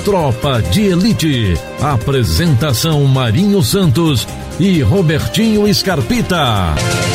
Tropa de Elite. Apresentação Marinho Santos e Robertinho Scarpita.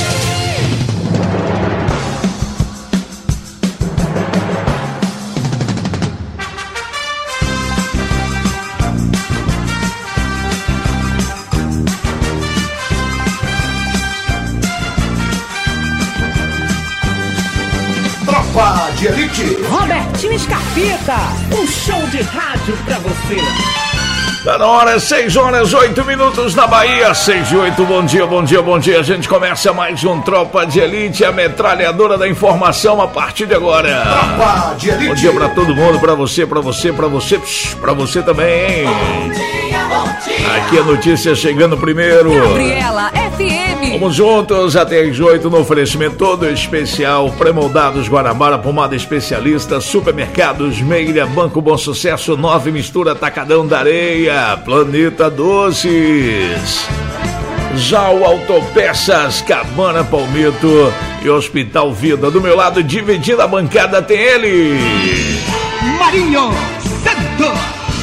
Tropa de Elite. Robertinho Scarpita, um show de rádio pra você. Tá na hora, 6h08 na Bahia, 6h08, bom dia, bom dia, bom dia. A gente começa mais um Tropa de Elite, a metralhadora da informação a partir de agora. Tropa de Elite. Bom dia pra todo mundo, pra você também, hein? Bom dia. Aqui a notícia chegando primeiro. Gabriela FM. Vamos juntos até às 8 no oferecimento todo especial. Pré-moldados Guanabara, pomada especialista, supermercados Meira, Banco Bom Sucesso, 9 Mistura, Atacadão da Areia, Planeta Doces. Já o Autopeças, Cabana Palmito e Hospital Vida. Do meu lado, dividindo a bancada, tem ele, Marinho Santos.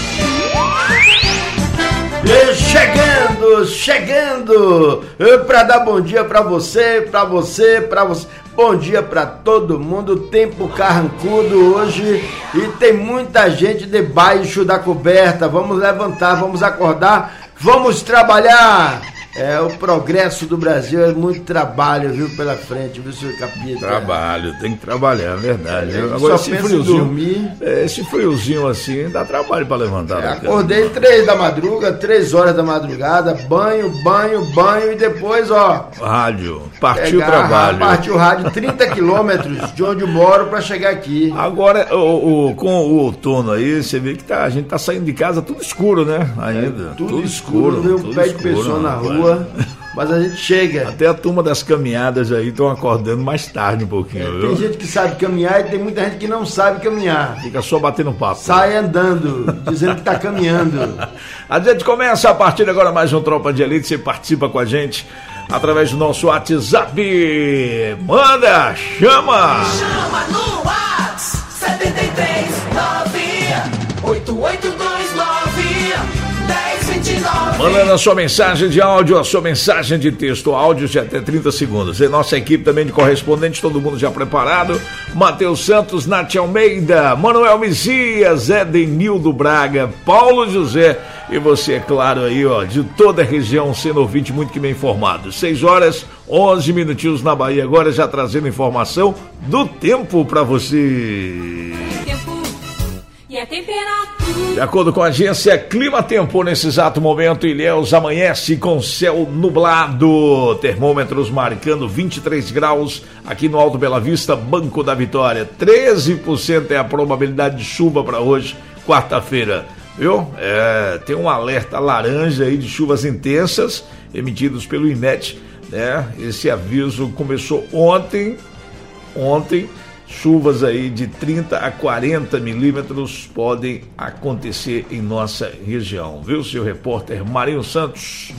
Chegando para dar bom dia para você. Bom dia para todo mundo. Tempo carrancudo hoje e tem muita gente debaixo da coberta. Vamos levantar, vamos acordar, vamos trabalhar. O progresso do Brasil é muito trabalho, viu, pela frente, viu, senhor Capita? Trabalho, tem que trabalhar, é verdade. Agora esse friozinho, esse friozinho assim, dá trabalho para levantar. Acordei 3 horas da madrugada, banho e depois, rádio, partiu o trabalho. Partiu o rádio, 30 quilômetros de onde eu moro para chegar aqui. Agora, com o outono aí, você vê que a gente tá saindo de casa tudo escuro, né? Ainda. Tudo escuro, viu? Pé de pessoa na rua. Mas a gente chega. Até a turma das caminhadas aí estão acordando mais tarde um pouquinho. Tem gente que sabe caminhar e tem muita gente que não sabe caminhar. Fica só batendo papo. Sai andando, dizendo que tá caminhando. A gente começa a partir de agora mais um Tropa de Elite. Você participa com a gente através do nosso WhatsApp. Manda, chama! Chama no WhatsApp 73988291029. Mandando a sua mensagem de áudio, a sua mensagem de texto, áudio de até 30 segundos. E nossa equipe também de correspondentes, todo mundo já preparado. Matheus Santos, Nath Almeida, Manuel Messias, Edenildo Braga, Paulo José e você, é claro, aí, de toda a região, sendo ouvinte muito que bem informado. 6h11 na Bahia, agora já trazendo informação do tempo para você. E a temperatura. De acordo com a agência Clima Tempo, nesse exato momento, Ilhéus amanhece com céu nublado, termômetros marcando 23 graus aqui no Alto Bela Vista, Banco da Vitória. 13% é a probabilidade de chuva para hoje, quarta-feira, viu? Tem um alerta laranja aí de chuvas intensas emitidos pelo INET, né? Esse aviso começou ontem. Chuvas aí de 30 a 40 milímetros podem acontecer em nossa região, viu, seu repórter Marinho Santos?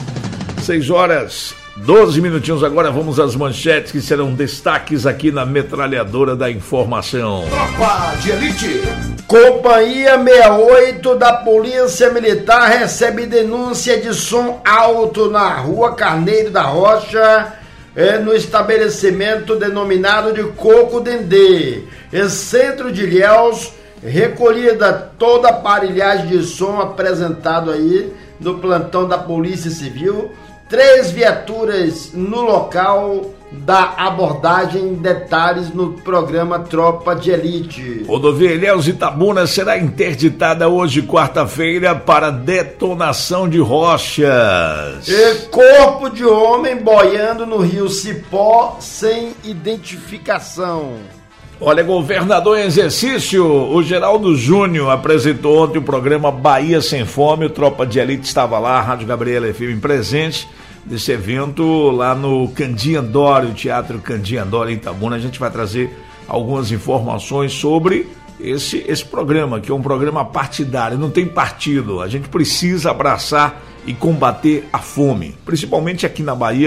6h12 agora, vamos às manchetes que serão destaques aqui na metralhadora da informação. Tropa de Elite. Companhia 68 da Polícia Militar recebe denúncia de som alto na Rua Carneiro da Rocha, no estabelecimento denominado de Coco Dendê, centro de Ilhéus, recolhida toda a aparelhagem de som apresentado aí no plantão da Polícia Civil, 3 viaturas no local da abordagem, detalhes no programa Tropa de Elite. Rodovia Ilhéus Itabuna será interditada hoje, quarta-feira, para detonação de rochas. Corpo de homem boiando no rio Cipó sem identificação. Olha, governador em exercício, o Geraldo Júnior apresentou ontem o programa Bahia Sem Fome. O Tropa de Elite estava lá, a Rádio Gabriela FM presente desse evento lá no Candiandório, o Teatro Candiandório em Itabuna. A gente vai trazer algumas informações sobre esse programa, que é um programa partidário, não tem partido. A gente precisa abraçar e combater a fome, principalmente aqui na Bahia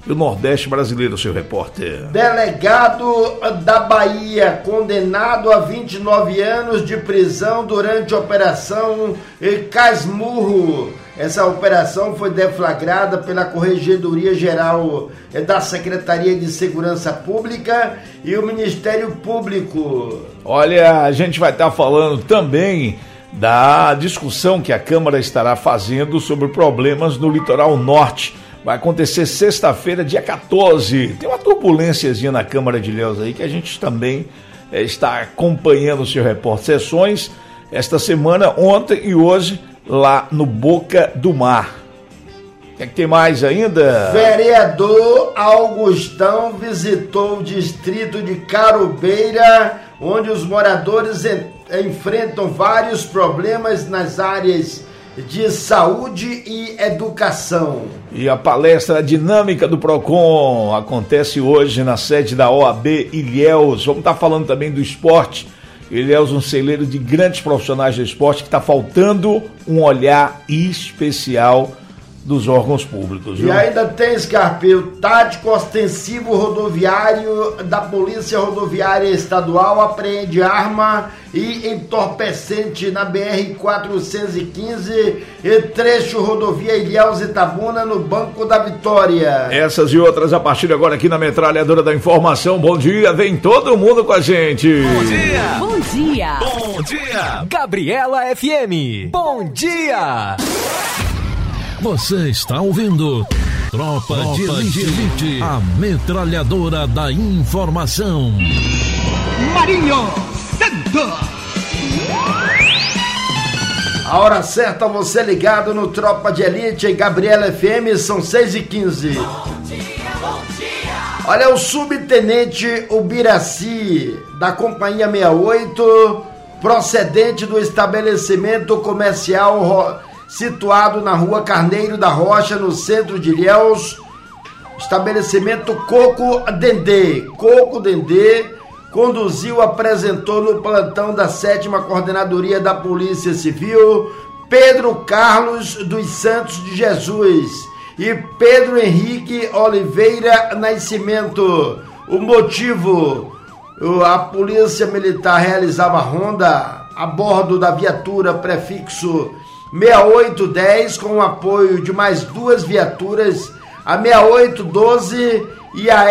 e o Nordeste brasileiro, seu repórter. Delegado da Bahia, condenado a 29 anos de prisão durante a Operação Casmurro. Essa operação foi deflagrada pela Corregedoria Geral da Secretaria de Segurança Pública e o Ministério Público. Olha, a gente vai estar falando também da discussão que a Câmara estará fazendo sobre problemas no litoral norte. Vai acontecer sexta-feira, dia 14. Tem uma turbulênciazinha na Câmara de Ilhéus aí que a gente também está acompanhando o seu repórter. Sessões esta semana, ontem e hoje, lá no Boca do Mar. O que é que tem mais ainda? Vereador Augustão visitou o distrito de Carubeira, onde os moradores enfrentam vários problemas nas áreas de saúde e educação. E a palestra dinâmica do PROCON acontece hoje na sede da OAB Ilhéus. Vamos estar falando também do esporte. Ilhéus, um celeiro de grandes profissionais do esporte, que está faltando um olhar especial dos órgãos públicos. Viu? E ainda tem, Scarpe, o tático ostensivo rodoviário da Polícia Rodoviária Estadual apreende arma e entorpecente na BR-415, trecho rodovia Ilhéus-Itabuna, no Banco da Vitória. Essas e outras a partir de agora aqui na Metralhadora da Informação. Bom dia, vem todo mundo com a gente. Bom dia! Bom dia! Bom dia! Gabriela FM, bom dia! Você está ouvindo Tropa de Elite, a Metralhadora da Informação. Marinho Santos! A hora certa, você ligado no Tropa de Elite em Gabriela FM, são 6h15. Bom dia! Olha, o subtenente Ubiraci, da Companhia 68, procedente do estabelecimento comercial situado na rua Carneiro da Rocha, no centro de Ilhéus, estabelecimento Coco Dendê, conduziu, apresentou no plantão da 7ª Coordenadoria da Polícia Civil, Pedro Carlos dos Santos de Jesus e Pedro Henrique Oliveira Nascimento. O motivo: a Polícia Militar realizava ronda a bordo da viatura prefixo 6810, com o apoio de mais duas viaturas, a 6812 e a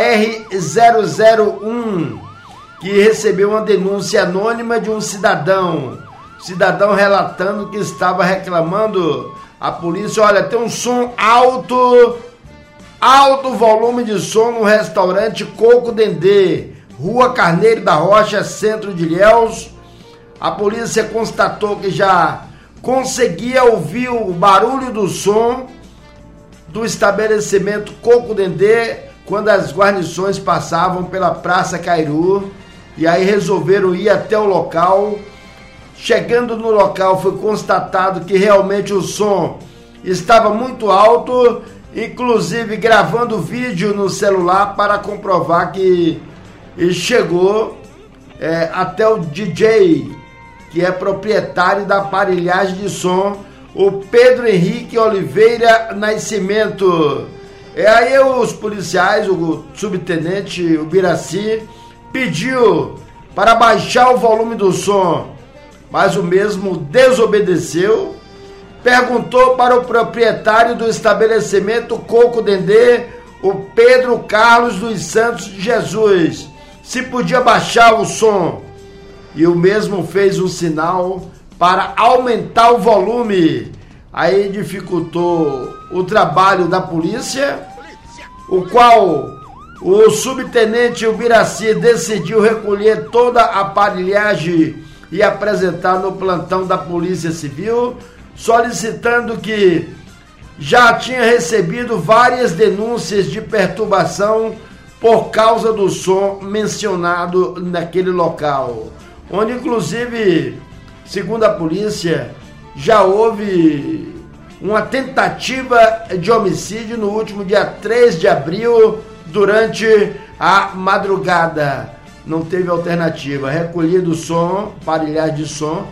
R001, que recebeu uma denúncia anônima de um cidadão relatando que estava reclamando a polícia: olha, tem um som alto volume de som no restaurante Coco Dendê, rua Carneiro da Rocha, centro de Ilhéus. A polícia constatou que já conseguia ouvir o barulho do som do estabelecimento Coco Dendê quando as guarnições passavam pela Praça Cairu, e aí resolveram ir até o local. Chegando no local, foi constatado que realmente o som estava muito alto, inclusive gravando vídeo no celular para comprovar que chegou até o DJ, que é proprietário da aparelhagem de som, o Pedro Henrique Oliveira Nascimento. Aí os policiais, o subtenente Ubiraci, pediu para baixar o volume do som, mas o mesmo desobedeceu. Perguntou para o proprietário do estabelecimento Coco Dendê, o Pedro Carlos dos Santos de Jesus, se podia baixar o som, e o mesmo fez um sinal para aumentar o volume. Aí dificultou o trabalho da polícia, o qual o subtenente Ubiraci decidiu recolher toda a aparelhagem e apresentar no plantão da Polícia Civil, solicitando que já tinha recebido várias denúncias de perturbação por causa do som mencionado naquele local, onde inclusive, segundo a polícia, já houve uma tentativa de homicídio no último dia 3 de abril, durante a madrugada. Não teve alternativa, recolhido o som, aparelhagem de som,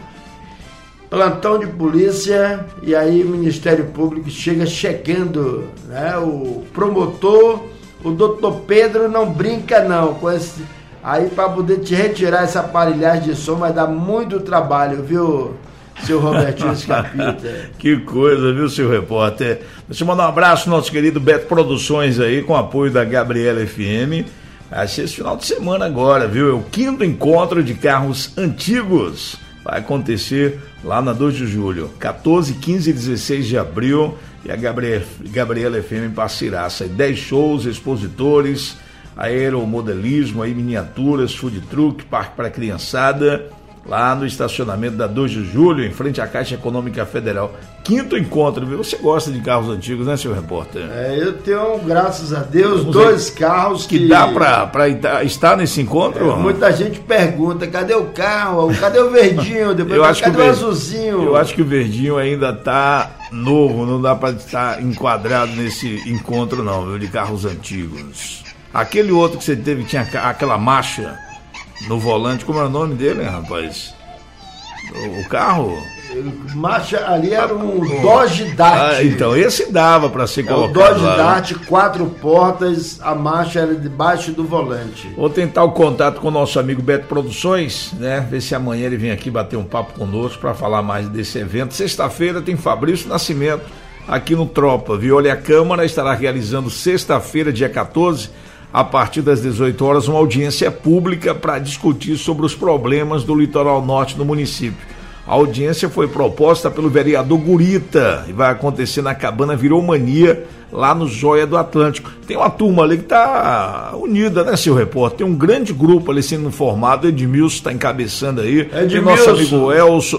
plantão de polícia, e aí o Ministério Público chega checando, né? O promotor, o doutor Pedro não brinca não com esse... Aí para poder te retirar essa aparelhagem de som vai dar muito trabalho, viu, seu Robertinho Scapita? Que coisa, viu, seu repórter? Deixa eu mandar um abraço ao nosso querido Beto Produções aí, com apoio da Gabriela FM. Achei esse final de semana agora, viu? É o 5º encontro de carros antigos. Vai acontecer lá na 2 de julho, 14, 15 e 16 de abril. E a Gabriela FM em Passiraça. 10 shows, expositores, aeromodelismo, aí, miniaturas, food truck, parque para criançada, lá no estacionamento da 2 de julho, em frente à Caixa Econômica Federal. 5º encontro, viu? Você gosta de carros antigos, né, seu repórter? Eu tenho, graças a Deus, 2 carros que dá para estar nesse encontro? Muita gente pergunta, cadê o carro? Cadê o verdinho? Depois, cadê o azulzinho? Eu acho que o verdinho ainda tá novo, não dá para estar enquadrado nesse encontro não, viu, de carros antigos. Aquele outro que você teve, tinha aquela marcha no volante, como era o nome dele, rapaz? O carro? Marcha ali era um Dodge Dart. Então esse dava para ser colocado. O Dodge Dart, 4 portas, a marcha era debaixo do volante. Vou tentar o contato com o nosso amigo Beto Produções, né? Ver se amanhã ele vem aqui bater um papo conosco para falar mais desse evento. Sexta-feira tem Fabrício Nascimento aqui no Tropa, viu? Olha, a Câmara estará realizando sexta-feira, dia 14, a partir das 18 horas, uma audiência pública para discutir sobre os problemas do litoral norte do município. A audiência foi proposta pelo vereador Gurita e vai acontecer na Cabana Viromania, lá no Joia do Atlântico. Tem uma turma ali que está unida, né, seu repórter? Tem um grande grupo ali sendo formado, Edmilson está encabeçando aí. Tem nosso amigo Elson,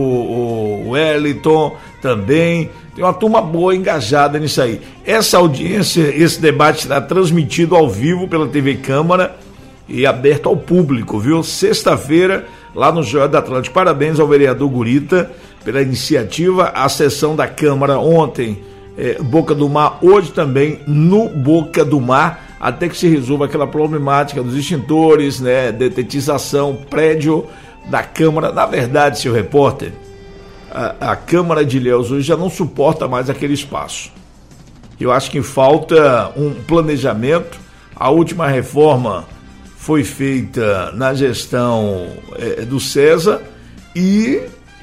o Wellington também. Tem uma turma boa, engajada nisso aí. Essa audiência, esse debate será transmitido ao vivo pela TV Câmara e aberto ao público, viu? Sexta-feira, lá no Joia do Atlântico. Parabéns ao vereador Gurita pela iniciativa. A sessão da Câmara ontem, Boca do Mar, hoje também no Boca do Mar, até que se resolva aquela problemática dos extintores, né? Detetização, prédio da Câmara. Na verdade, seu repórter, a Câmara de Ilhéus hoje já não suporta mais aquele espaço. Eu acho que falta um planejamento. A última reforma foi feita na gestão do César e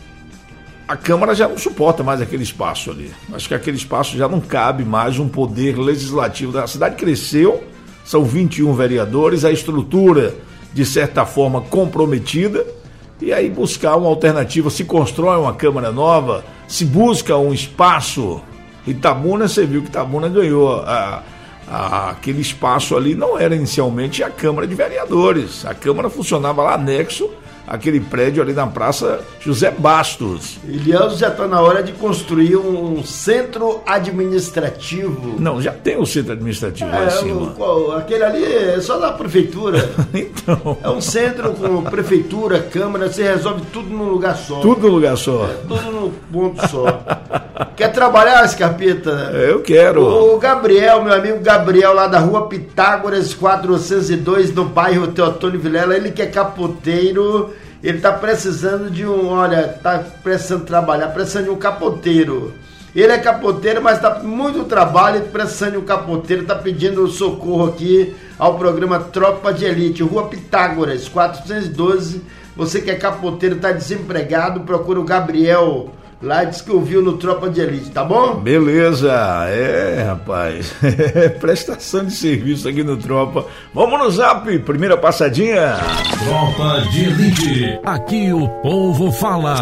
a Câmara já não suporta mais aquele espaço ali. Acho que aquele espaço já não cabe mais um poder legislativo. A cidade cresceu, são 21 vereadores, a estrutura, de certa forma, comprometida, e aí buscar uma alternativa. Se constrói uma Câmara nova, se busca um espaço. Itabuna, você viu que Itabuna ganhou aquele espaço ali, não era inicialmente a Câmara de Vereadores. A Câmara funcionava lá anexo aquele prédio ali na Praça José Bastos. Ilhéus já está na hora de construir um centro administrativo. Não, já tem o centro administrativo lá em cima. Aquele ali é só da prefeitura. Então. É um centro com prefeitura, Câmara, você resolve tudo num lugar só. Tudo num lugar só. Tudo num ponto só. Quer trabalhar, Scapita? Eu quero. O Gabriel, meu amigo Gabriel, lá da Rua Pitágoras 402, no bairro Teotônio Vilela, ele que é capoteiro. Ele tá precisando de tá precisando trabalhar, precisando de um capoteiro. Ele é capoteiro, mas tá muito trabalho, precisando de um capoteiro, tá pedindo socorro aqui ao programa Tropa de Elite, Rua Pitágoras, 412. Você que é capoteiro, tá desempregado, procura o Gabriel lá, diz que ouviu no Tropa de Elite, tá bom? Beleza, rapaz, prestação de serviço aqui no Tropa. Vamos no Zap, primeira passadinha. Tropa de Elite, aqui o povo fala.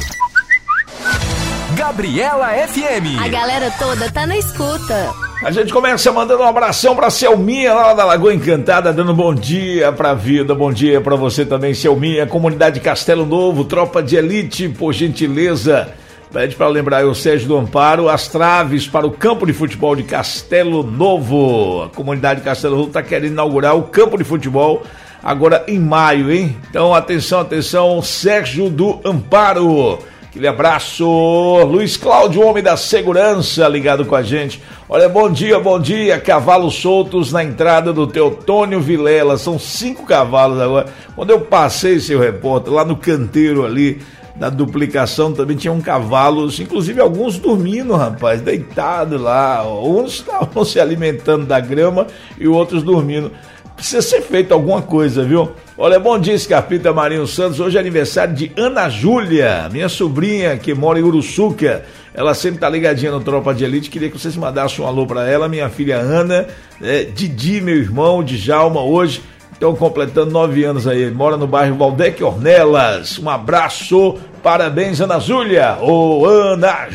Gabriela FM. A galera toda tá na escuta. A gente começa mandando um abração pra Selminha, lá da Lagoa Encantada, dando bom dia pra vida, bom dia pra você também, Selminha, comunidade Castelo Novo, Tropa de Elite, por gentileza. Pede para lembrar aí o Sérgio do Amparo, as traves para o campo de futebol de Castelo Novo. A comunidade Castelo Novo está querendo inaugurar o campo de futebol agora em maio, hein? Então, atenção, Sérgio do Amparo. Aquele abraço. Luiz Cláudio, homem da segurança, ligado com a gente. Olha, bom dia. Cavalos soltos na entrada do Teotônio Vilela. São 5 cavalos agora. Quando eu passei, seu repórter, lá no canteiro ali, da duplicação também tinham cavalos, inclusive alguns dormindo, rapaz, deitados lá. Uns estavam se alimentando da grama e outros dormindo. Precisa ser feito alguma coisa, viu? Olha, bom dia, Scarpita, Marinho Santos. Hoje é aniversário de Ana Júlia, minha sobrinha que mora em Uruçuca. Ela sempre tá ligadinha no Tropa de Elite. Queria que vocês mandassem um alô pra ela. Minha filha Ana, Didi, meu irmão, Djalma, hoje estão completando 9 anos aí. Mora no bairro Valdec Ornelas. Um abraço, parabéns, Ana Júlia. Ô, Ana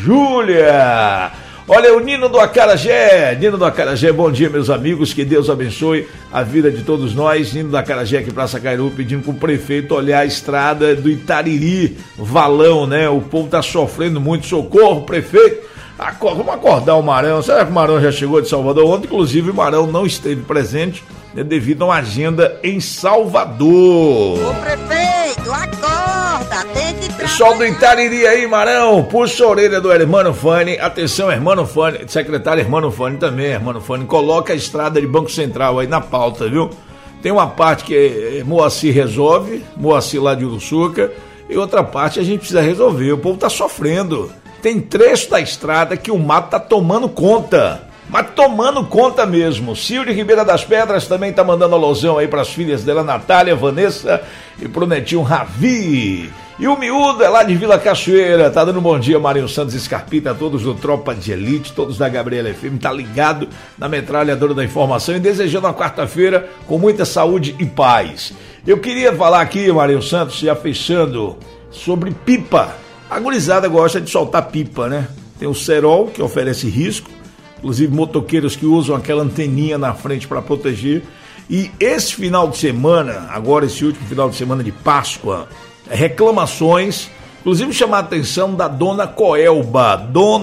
Júlia! Olha, o Nino do Acarajé, bom dia, meus amigos, que Deus abençoe a vida de todos nós. Nino do Acarajé aqui, Praça Cairu, pedindo pro prefeito olhar a estrada do Itariri, Valão, né? O povo tá sofrendo muito, socorro, prefeito. Vamos acordar o Marão. Será que o Marão já chegou de Salvador? Ontem, inclusive, o Marão não esteve presente, né, devido a uma agenda em Salvador. Ô prefeito, acorda, tem que trabalhar. Pessoal do Itariri aí, Marão, puxa a orelha do Hermano Fani. Atenção, Hermano Fani, secretário Hermano Fani também, Hermano Fani, coloca a estrada de Banco Central aí na pauta, viu? Tem uma parte que Moacir resolve, Moacir lá de Uruçuca, e outra parte a gente precisa resolver, o povo tá sofrendo. Tem trecho da estrada que o mato tá tomando conta. Mas tomando conta mesmo. Cil de Ribeira das Pedras também tá mandando alusão aí pras filhas dela, Natália, Vanessa, e pro netinho Ravi. E o miúdo é lá de Vila Cachoeira, tá dando um bom dia, Marinho Santos, Scarpita, todos do Tropa de Elite, todos da Gabriela FM, tá ligado na metralhadora da informação e desejando uma quarta-feira com muita saúde e paz. Eu queria falar aqui, Marinho Santos, já fechando, sobre pipa. A gurizada gosta de soltar pipa, né? Tem o cerol, que oferece risco, inclusive motoqueiros que usam aquela anteninha na frente para proteger. E esse final de semana, agora esse último final de semana de Páscoa, reclamações, inclusive chamar a atenção da Dona Coelba,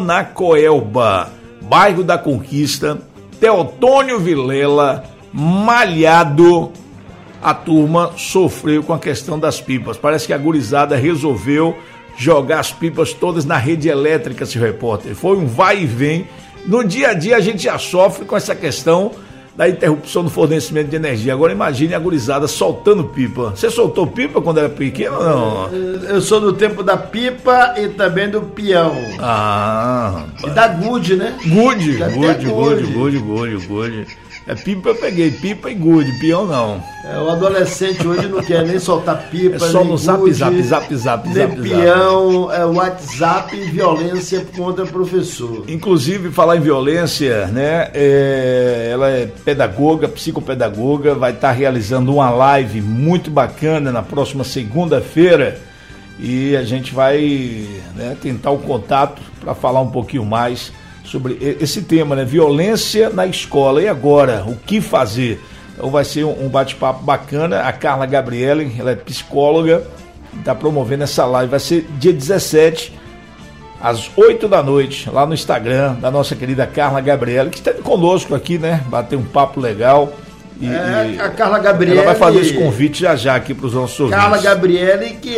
bairro da Conquista, Teotônio Vilela, Malhado. A turma sofreu com a questão das pipas. Parece que a gurizada resolveu jogar as pipas todas na rede elétrica, seu repórter. Foi um vai e vem. No dia a dia a gente já sofre com essa questão da interrupção do fornecimento de energia. Agora imagine a gurizada soltando pipa. Você soltou pipa quando era pequeno ou não? Eu sou do tempo da pipa e também do peão. Ah, e da gude, né? Gude. É pipa eu peguei, pipa e gude, peão não. O adolescente hoje não quer nem soltar pipa, é só nem no gude, zap. nem peão, WhatsApp e violência contra professor. Inclusive, falar em violência, né? Ela é pedagoga, psicopedagoga, vai estar realizando uma live muito bacana na próxima segunda-feira e a gente vai, né, tentar o contato para falar um pouquinho mais sobre esse tema, né? Violência na escola. E agora, o que fazer? Então vai ser um bate-papo bacana. A Carla Gabriele, ela é psicóloga, está promovendo essa live. Vai ser dia 17, às 8 da noite, lá no Instagram da nossa querida Carla Gabriele, que está conosco aqui, né? Bater um papo legal. A Carla Gabriele. Ela vai fazer esse convite já aqui para os nossos ouvintes. Carla Gabriele, que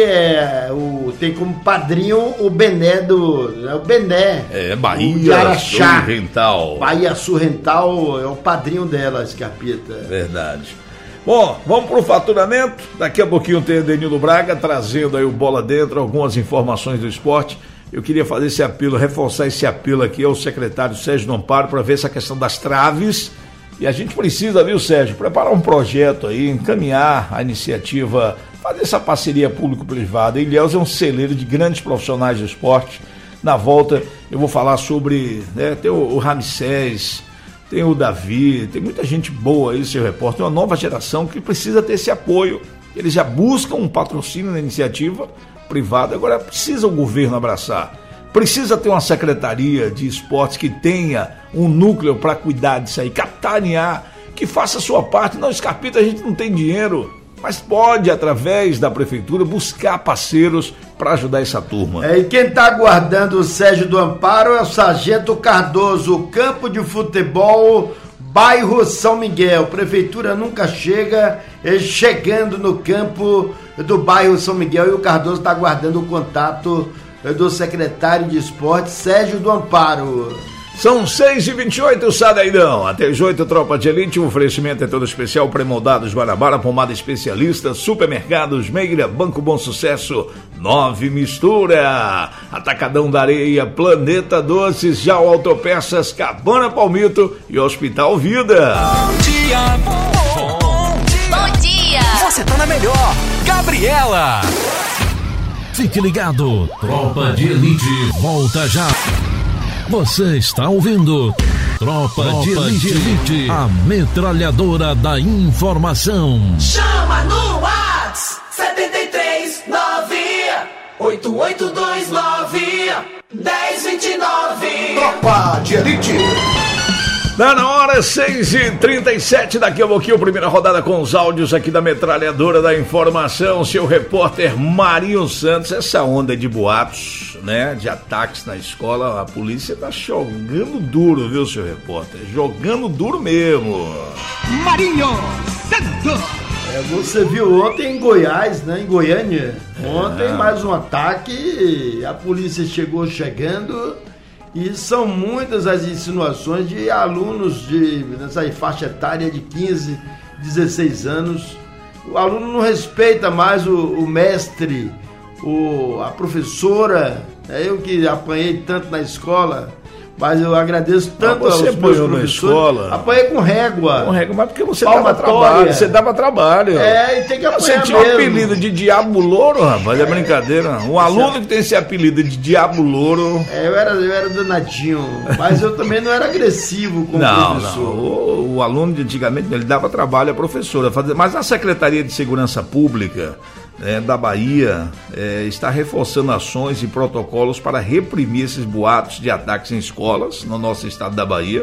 tem como padrinho o Bené o Bené. Bahia Surrental. Bahia Surrental é o padrinho dela, Scarpita. Verdade. Bom, vamos pro faturamento. Daqui a pouquinho tem o Denildo Braga trazendo aí o Bola Dentro, algumas informações do esporte. Eu queria fazer esse apelo, reforçar esse apelo aqui ao secretário Sérgio do Amparo para ver essa questão das traves. E a gente precisa, viu, Sérgio, preparar um projeto aí, encaminhar a iniciativa, fazer essa parceria público-privada. Ilhéus é um celeiro de grandes profissionais do esporte. Na volta eu vou falar sobre, né, tem o Ramsés, tem o Davi, tem muita gente boa aí, seu repórter, uma nova geração que precisa ter esse apoio. Eles já buscam um patrocínio na iniciativa privada, agora precisa o governo abraçar. Precisa ter uma secretaria de esportes que tenha um núcleo para cuidar disso aí, capitanear, que faça a sua parte. Não, Scarpita, a gente não tem dinheiro, mas pode, através da prefeitura, buscar parceiros para ajudar essa turma. E quem está aguardando o Sérgio do Amparo é o Sargento Cardoso, campo de futebol, bairro São Miguel. Prefeitura nunca chega, chegando no campo do bairro São Miguel, e o Cardoso está aguardando o contato do secretário de esporte, Sérgio do Amparo. São 6h28, Sadaidão. Até as 8, Tropa de Elite. O oferecimento é todo especial. Pré-moldados Guanabara, pomada especialista, supermercados, Meira, Banco Bom Sucesso, 9 Mistura, Atacadão da Areia, Planeta Doces, Já Autopeças, Cabana Palmito e Hospital Vida. Bom dia, Bom dia! você tá na melhor. Gabriela. Fique ligado, Tropa de Elite volta já. Você está ouvindo Tropa de Elite, a metralhadora da informação. Chama no Whats 739-8829-1029. Tropa de Elite. Tá na hora, 6h37, daqui a pouquinho, primeira rodada com os áudios aqui da metralhadora da informação, seu repórter Marinho Santos. Essa onda de boatos, né, de ataques na escola, a polícia tá jogando duro, viu, seu repórter? Jogando duro mesmo. Marinho Santos. Você viu ontem em Goiás, né, em Goiânia, ontem mais um ataque, a polícia chegando... E são muitas as insinuações de alunos nessa faixa etária de 15, 16 anos. O aluno não respeita mais o mestre, a professora. Eu que apanhei tanto na escola, mas eu agradeço tanto aos meus professores. Na escola? Apanhei com régua. Com régua, mas porque você dava trabalho. Você dava trabalho. E tem que apanhar Você tinha mesmo. um apelido de Diabo Louro, rapaz, é brincadeira. Um aluno que tem esse apelido de Diabo Louro... Eu era danadinho, mas eu também não era agressivo como professor. Não. O aluno de antigamente, ele dava trabalho à professora. Mas a Secretaria de Segurança Pública da Bahia está reforçando ações e protocolos para reprimir esses boatos de ataques em escolas no nosso estado da Bahia.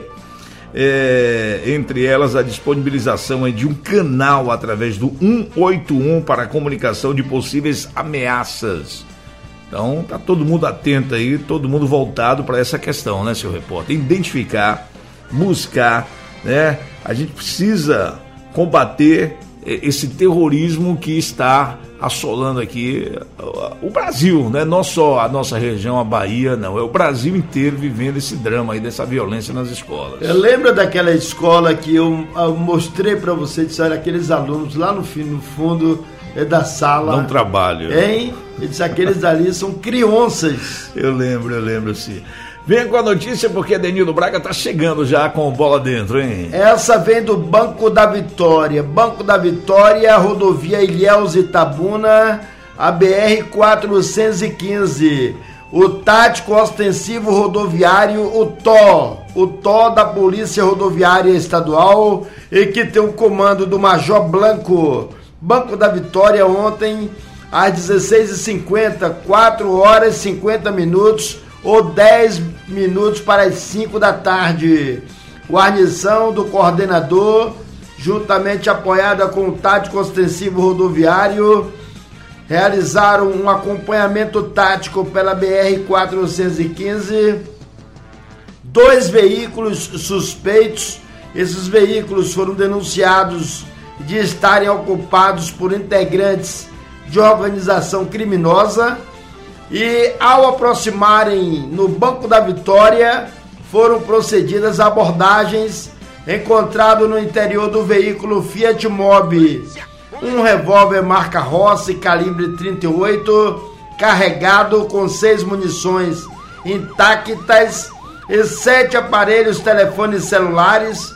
Entre elas a disponibilização de um canal através do 181 para a comunicação de possíveis ameaças. Então tá todo mundo atento aí, todo mundo voltado para essa questão, né, seu repórter? Identificar, buscar, né? A gente precisa combater esse terrorismo que está assolando aqui o Brasil, né? Não só a nossa região, a Bahia, não. É o Brasil inteiro vivendo esse drama aí, dessa violência nas escolas. Eu lembro daquela escola que eu mostrei para você, disseram aqueles alunos lá no fundo da sala. Não trabalho. Hein? Eu disse, aqueles dali são crianças. Eu lembro sim. Venha com a notícia porque Denildo Braga tá chegando já com bola dentro, hein? Essa vem do Banco da Vitória. Banco da Vitória, rodovia Ilhéus Itabuna, a BR-415. O tático ostensivo rodoviário, o TO da Polícia Rodoviária Estadual, e que tem o comando do Major Blanco. Banco da Vitória ontem, às 16h50, 4 horas e 50 minutos, ou 10 minutos para as 5 da tarde. Guarnição do coordenador, juntamente apoiada com o tático ostensivo rodoviário, realizaram um acompanhamento tático pela BR-415. 2 veículos suspeitos. Esses veículos foram denunciados de estarem ocupados por integrantes de organização criminosa. E ao aproximarem no Banco da Vitória, foram procedidas abordagens. Encontrado no interior do veículo Fiat Mobi um revólver marca Rossi calibre 38, carregado com 6 munições intactas e 7 aparelhos telefones celulares,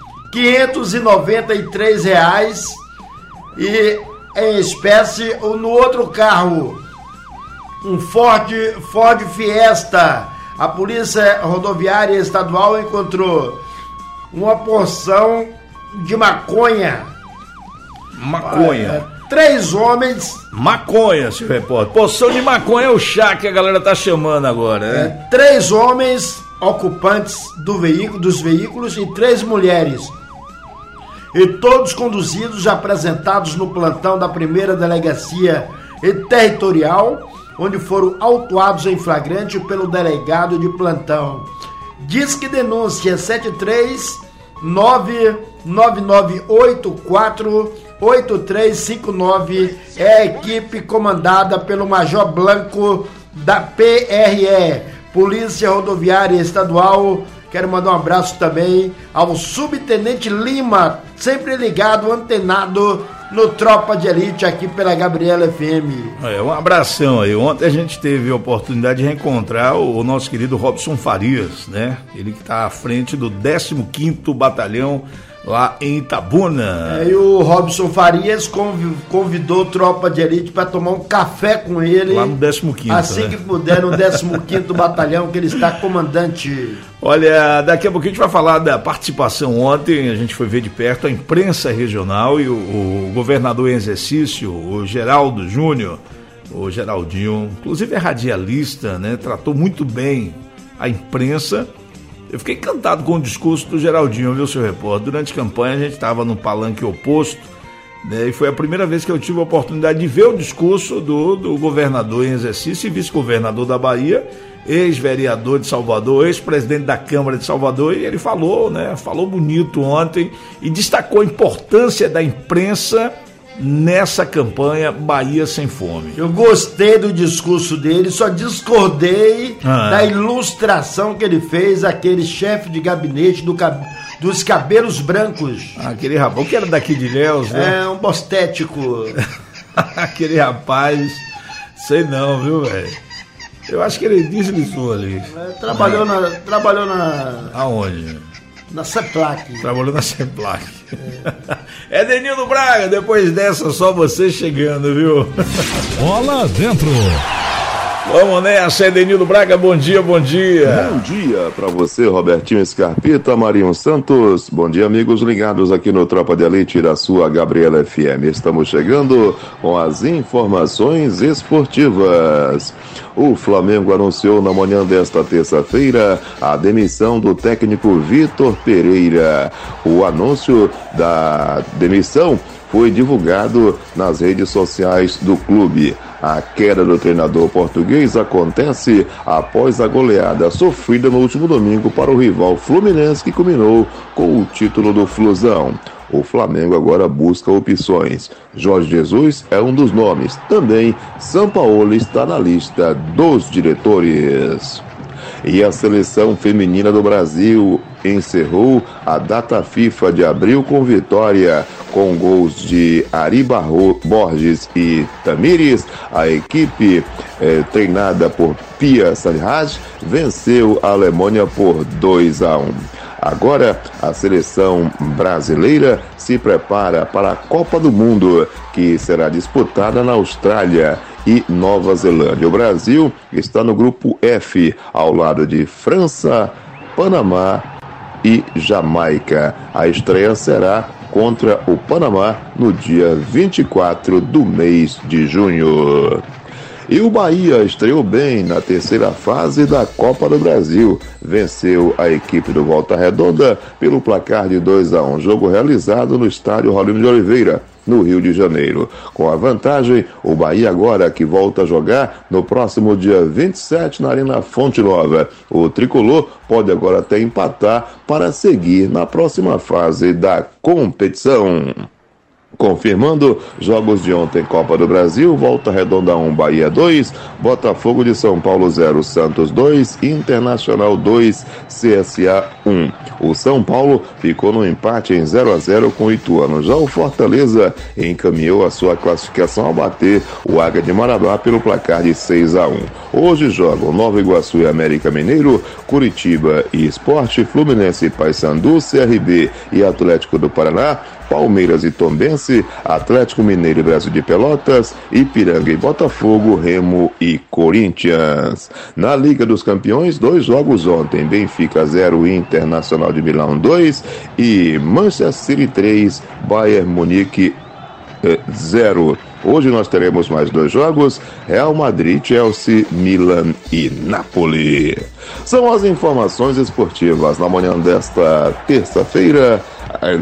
R$593, e em espécie. No outro carro, um Ford Fiesta. A Polícia Rodoviária Estadual encontrou uma porção de maconha. 3 homens. Maconha, senhor repórter. Porção de maconha é o chá que a galera tá chamando agora, né? 3 homens ocupantes dos veículos e 3 mulheres. E todos conduzidos e apresentados no plantão da primeira delegacia territorial, onde foram autuados em flagrante pelo delegado de plantão. Disque denúncia 73999848359. É a equipe comandada pelo Major Blanco da PRE, Polícia Rodoviária Estadual, Quero mandar um abraço também ao Subtenente Lima, sempre ligado, antenado no Tropa de Elite aqui pela Gabriela FM. Um abração aí. Ontem a gente teve a oportunidade de reencontrar o nosso querido Robson Farias, né? Ele que está à frente do 15º Batalhão lá em Itabuna. E o Robson Farias convidou o Tropa de Elite para tomar um café com ele. Lá no 15º. Assim que puder, no 15º Batalhão, que ele está comandante. Olha, daqui a pouquinho a gente vai falar da participação ontem, a gente foi ver de perto a imprensa regional e o governador em exercício, o Geraldo Júnior, o Geraldinho, inclusive é radialista, né? Tratou muito bem a imprensa. Eu fiquei encantado com o discurso do Geraldinho, viu, seu repórter? Durante a campanha a gente estava no palanque oposto, né, e foi a primeira vez que eu tive a oportunidade de ver o discurso do governador em exercício e vice-governador da Bahia, ex-vereador de Salvador, ex-presidente da Câmara de Salvador, e ele falou, né, falou bonito ontem e destacou a importância da imprensa nessa campanha Bahia Sem Fome. Eu gostei do discurso dele, só discordei da ilustração que ele fez, aquele chefe de gabinete dos cabelos brancos. Aquele rapaz, que era daqui de Ilhéus, né? É, um bostético. Aquele rapaz, sei não, viu, velho? Eu acho que ele deslizou ali. Trabalhou na... Aonde? Na CEPLAC. Trabalhou na CEPLAC. É Denildo Braga, depois dessa só você chegando, viu? Bola dentro. Vamos nessa, Denildo Braga, bom dia, bom dia. Bom dia pra você, Robertinho Scarpita, Marinho Santos. Bom dia, amigos ligados aqui no Tropa de Elite da sua Gabriela FM. Estamos chegando com as informações esportivas. O Flamengo anunciou na manhã desta terça-feira a demissão do técnico Vitor Pereira. O anúncio da demissão foi divulgado nas redes sociais do clube. A queda do treinador português acontece após a goleada sofrida no último domingo para o rival Fluminense, que culminou com o título do Flusão. O Flamengo agora busca opções. Jorge Jesus é um dos nomes. Também Sampaoli está na lista dos diretores. E a seleção feminina do Brasil encerrou a data FIFA de abril com vitória, com gols de Ari Borges e Tamires. A equipe, treinada por Pia Sanhaj, venceu a Alemanha por 2-1. Agora, a seleção brasileira se prepara para a Copa do Mundo, que será disputada na Austrália e Nova Zelândia. O Brasil está no grupo F, ao lado de França, Panamá e Jamaica. A estreia será contra o Panamá no dia 24 do mês de junho. E o Bahia estreou bem na terceira fase da Copa do Brasil. Venceu a equipe do Volta Redonda pelo placar de 2-1. Jogo realizado no estádio Raulino de Oliveira, no Rio de Janeiro. Com a vantagem, o Bahia agora que volta a jogar no próximo dia 27 na Arena Fonte Nova. O tricolor pode agora até empatar para seguir na próxima fase da competição. Confirmando jogos de ontem: Copa do Brasil, Volta Redonda 1, Bahia 2, Botafogo de São Paulo 0, Santos 2, Internacional 2, CSA 1. O São Paulo ficou no empate em 0-0 com o Ituano. Já o Fortaleza encaminhou a sua classificação ao bater o Águia de Marabá pelo placar de 6-1. Hoje jogam Nova Iguaçu e América Mineiro, Curitiba e Sport, Fluminense e Paysandu, CRB e Atlético do Paraná, Palmeiras e Tombense, Atlético Mineiro e Brasil de Pelotas, Ipiranga e Botafogo, Remo e Corinthians. Na Liga dos Campeões, 2 jogos ontem: Benfica 0, Internacional de Milão 2 e Manchester City 3, Bayern Munique 0. Hoje nós teremos mais 2 jogos: Real Madrid, Chelsea, Milan e Napoli. São as informações esportivas na manhã desta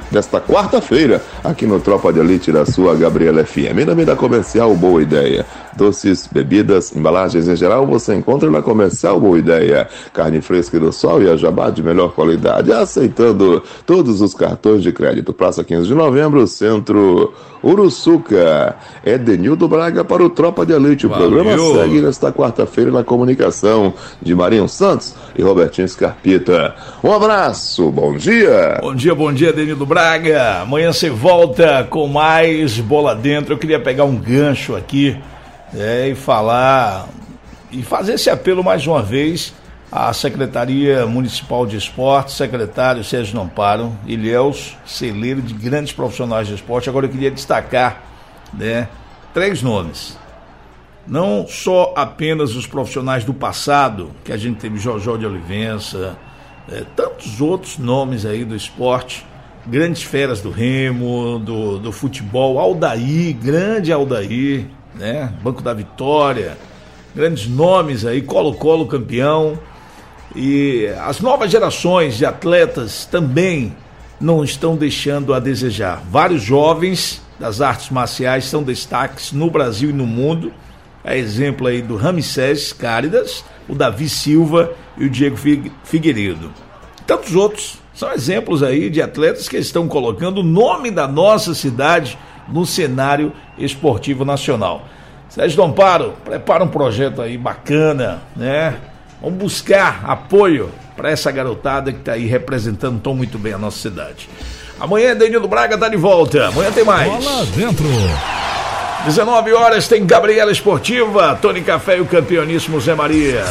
quarta-feira, aqui no Tropa de Elite da sua Gabriela FM. Em nome da Comercial Boa Ideia, doces, bebidas, embalagens em geral, você encontra na Comercial Boa Ideia. Carne fresca do sol e a jabá de melhor qualidade, aceitando todos os cartões de crédito. Praça 15 de Novembro, Centro Uruçuca. Edenildo Braga para o Tropa de Elite. O programa segue nesta quarta-feira na comunicação de Marinho Santos e Robertinho Scarpita. Um abraço, bom dia. Bom dia, Edenildo Braga. Amanhã você volta com mais Bola Dentro. Eu queria pegar um gancho aqui e falar e fazer esse apelo mais uma vez à Secretaria Municipal de Esporte, secretário Sérgio Namparo, Ilhéus, celeiro de grandes profissionais de esporte. Agora eu queria destacar 3 nomes. Não só apenas os profissionais do passado, que a gente teve Jojó de Olivença, tantos outros nomes aí do esporte, grandes feras do remo, do futebol, Aldair, grande Aldair, Banco da Vitória, grandes nomes aí, Colo-Colo campeão. E as novas gerações de atletas também não estão deixando a desejar. Vários jovens das artes marciais são destaques no Brasil e no mundo. É exemplo aí do Ramsés Cáridas, o Davi Silva e o Diego Figueiredo. Tantos outros são exemplos aí de atletas que estão colocando o nome da nossa cidade no cenário esportivo nacional. Sérgio Namparo, prepara um projeto aí bacana, Vamos buscar apoio para essa garotada que está aí representando tão muito bem a nossa cidade. Amanhã Edenildo Braga está de volta. Amanhã tem mais. Bola Dentro. 19 horas tem Gabriela Esportiva, Tony Café e o campeoníssimo Zé Maria.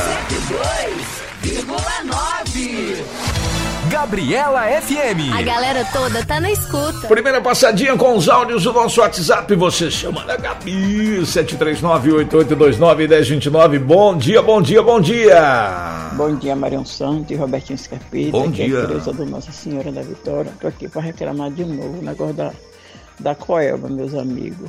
102,9. Gabriela FM. A galera toda tá na escuta. Primeira passadinha com os áudios do nosso WhatsApp. Você chama da Gabi, 739-8829-1029. Bom dia. Bom dia, Marião Santos e Robertinho Scarpita. Bom dia. É a Tereza do Nossa Senhora da Vitória. Tô aqui para reclamar de novo o negócio da Coelba, meus amigos.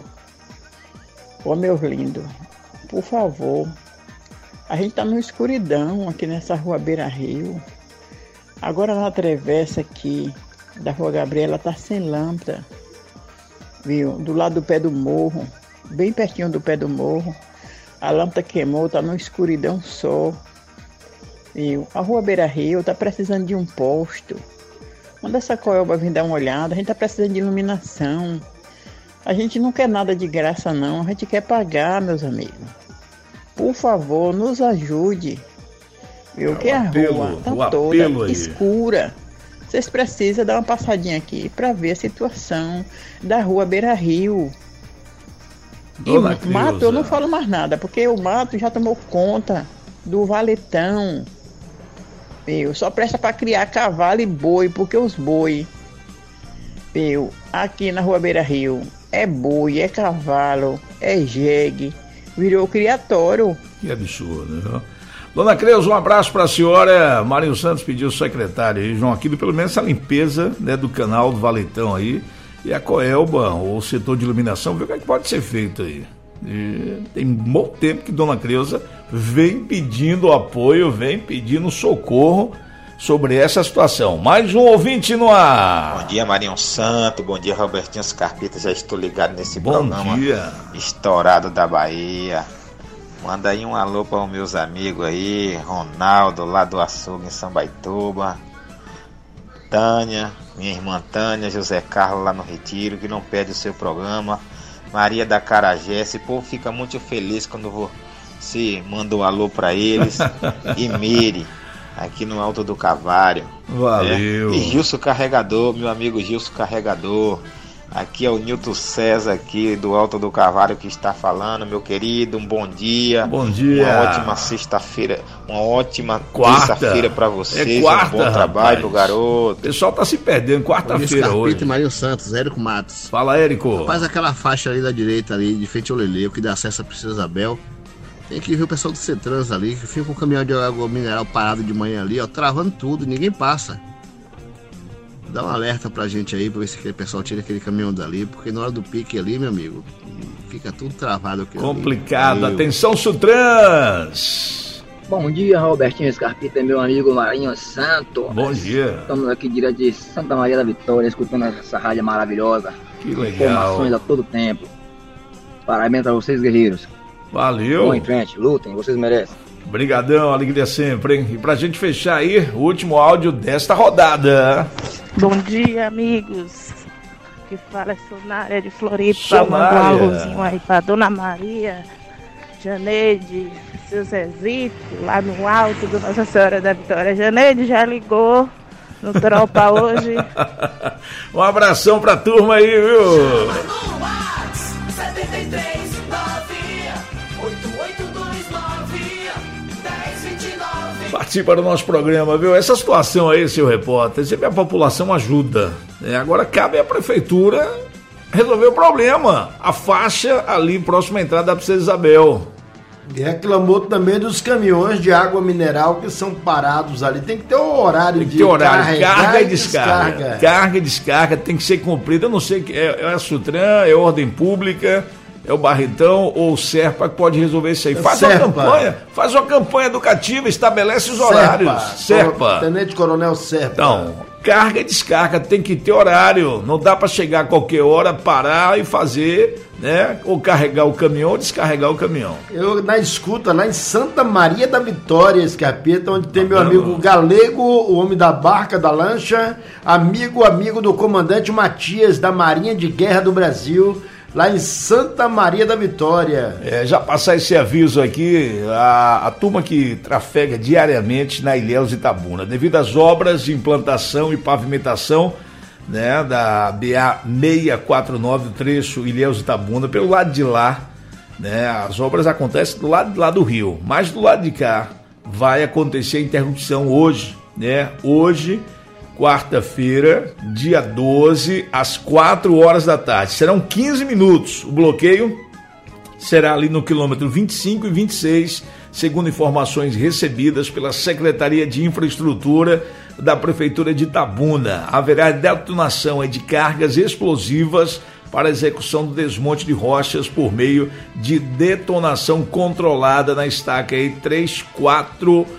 Ô, meu lindo, por favor, a gente tá numa escuridão aqui nessa rua Beira Rio. Agora na travessa aqui da Rua Gabriela tá sem lâmpada, viu? Do lado do pé do morro, bem pertinho do pé do morro, a lâmpada queimou, tá numa escuridão só, viu? A Rua Beira Rio tá precisando de um posto. Quando essa Coelba vir dar uma olhada, a gente tá precisando de iluminação. A gente não quer nada de graça não, a gente quer pagar, meus amigos. Por favor, nos ajude. Viu que a rua tá toda escura. Vocês precisam dar uma passadinha aqui para ver a situação da Rua Beira Rio. E mato, eu não falo mais nada, porque o mato já tomou conta do valetão. Viu? Só presta para criar cavalo e boi, porque os boi, viu? Aqui na Rua Beira Rio é boi, é cavalo, é jegue, virou criatório. Que absurdo, né? Dona Creuza, um abraço para a senhora. Marinho Santos pediu o secretário aí, João Aquino, pelo menos essa limpeza do canal do Valetão aí. E a Coelba, ou o setor de iluminação, ver o que é que pode ser feito aí. E tem um bom tempo que Dona Creuza vem pedindo apoio, vem pedindo socorro sobre essa situação. Mais um ouvinte no ar. Bom dia, Marinho Santos. Bom dia, Robertinho Scarpita. Já estou ligado nesse programa. Bom dia. Estourado da Bahia. Manda aí um alô para os meus amigos aí, Ronaldo, lá do Açougue, em Sambaituba, Tânia, minha irmã Tânia, José Carlos lá no Retiro, que não perde o seu programa, Maria da Carajé. Esse povo fica muito feliz quando você manda um alô para eles, e Mire, aqui no Alto do Cavário. Valeu. E Gilson Carregador, meu amigo Gilson Carregador. Aqui é o Nilton César aqui do Alto do Cavário que está falando, meu querido, um bom dia. Bom dia. Uma ótima sexta-feira, uma ótima terça-feira para vocês, quarta, um bom trabalho, meu garoto. O pessoal tá se perdendo, quarta-feira hoje. E Marinho Santos, Érico Matos. Fala, Érico. Faz aquela faixa ali da direita, ali, de frente ao Lelê, que dá acesso a Princesa Isabel. Tem que ver o pessoal do Cetrans ali, que fica com o caminhão de água mineral parado de manhã ali, ó, travando tudo, ninguém passa. Dá um alerta pra gente aí, pra ver se aquele pessoal tira aquele caminhão dali, porque na hora do pique ali, meu amigo, fica tudo travado aqui. Complicado. Atenção, Sutrans! Bom dia, Robertinho Scarpita, meu amigo Marinho Santos. Bom dia. Estamos aqui direto de Santa Maria da Vitória, escutando essa rádio maravilhosa. Que legal. Informações a todo tempo. Parabéns pra vocês, guerreiros. Valeu. Vão em frente, lutem, vocês merecem. Obrigadão, alegria sempre, hein? E pra gente fechar aí, o último áudio desta rodada. Bom dia, amigos. Que fala é Sonária de Floripa. Sonária. Manda um alôzinho aí pra Dona Maria, Janeide, seu Zezito, lá no alto do Nossa Senhora da Vitória. Janeide já ligou no Tropa hoje. Um abração pra turma aí, viu? Participa do nosso programa, viu? Essa situação aí, seu repórter, sempre a população ajuda, né? Agora cabe à prefeitura resolver o problema. A faixa ali próxima à entrada da Princesa Isabel. E reclamou também dos caminhões de água mineral que são parados ali. Tem que ter um horário de carga e descarga. Carga e descarga tem que ser cumprida. Eu não sei, é a Sutran, é ordem pública, é o Barretão ou o Serpa que pode resolver isso aí. Faz uma campanha educativa, estabelece os horários. Serpa. Tenente Coronel Serpa. Então, carga e descarga tem que ter horário. Não dá para chegar a qualquer hora, parar e fazer, né? Ou carregar o caminhão ou descarregar o caminhão. Eu na escuta lá em Santa Maria da Vitória, Scarpeta, onde tem meu amigo Galego, o homem da barca, da lancha, amigo do comandante Matias, da Marinha de Guerra do Brasil, lá em Santa Maria da Vitória. Já passar esse aviso aqui, a turma que trafega diariamente na Ilhéus Itabuna, devido às obras de implantação e pavimentação, né, da BA 649, o trecho Ilhéus Itabuna, pelo lado de lá, né, as obras acontecem do lado de lá do rio, mas do lado de cá vai acontecer a interrupção hoje, né, hoje, quarta-feira, dia 12, às 4 horas da tarde. Serão 15 minutos. O bloqueio será ali no quilômetro 25 e 26, segundo informações recebidas pela Secretaria de Infraestrutura da Prefeitura de Itabuna. Haverá detonação de cargas explosivas para execução do desmonte de rochas por meio de detonação controlada na estaca aí 340,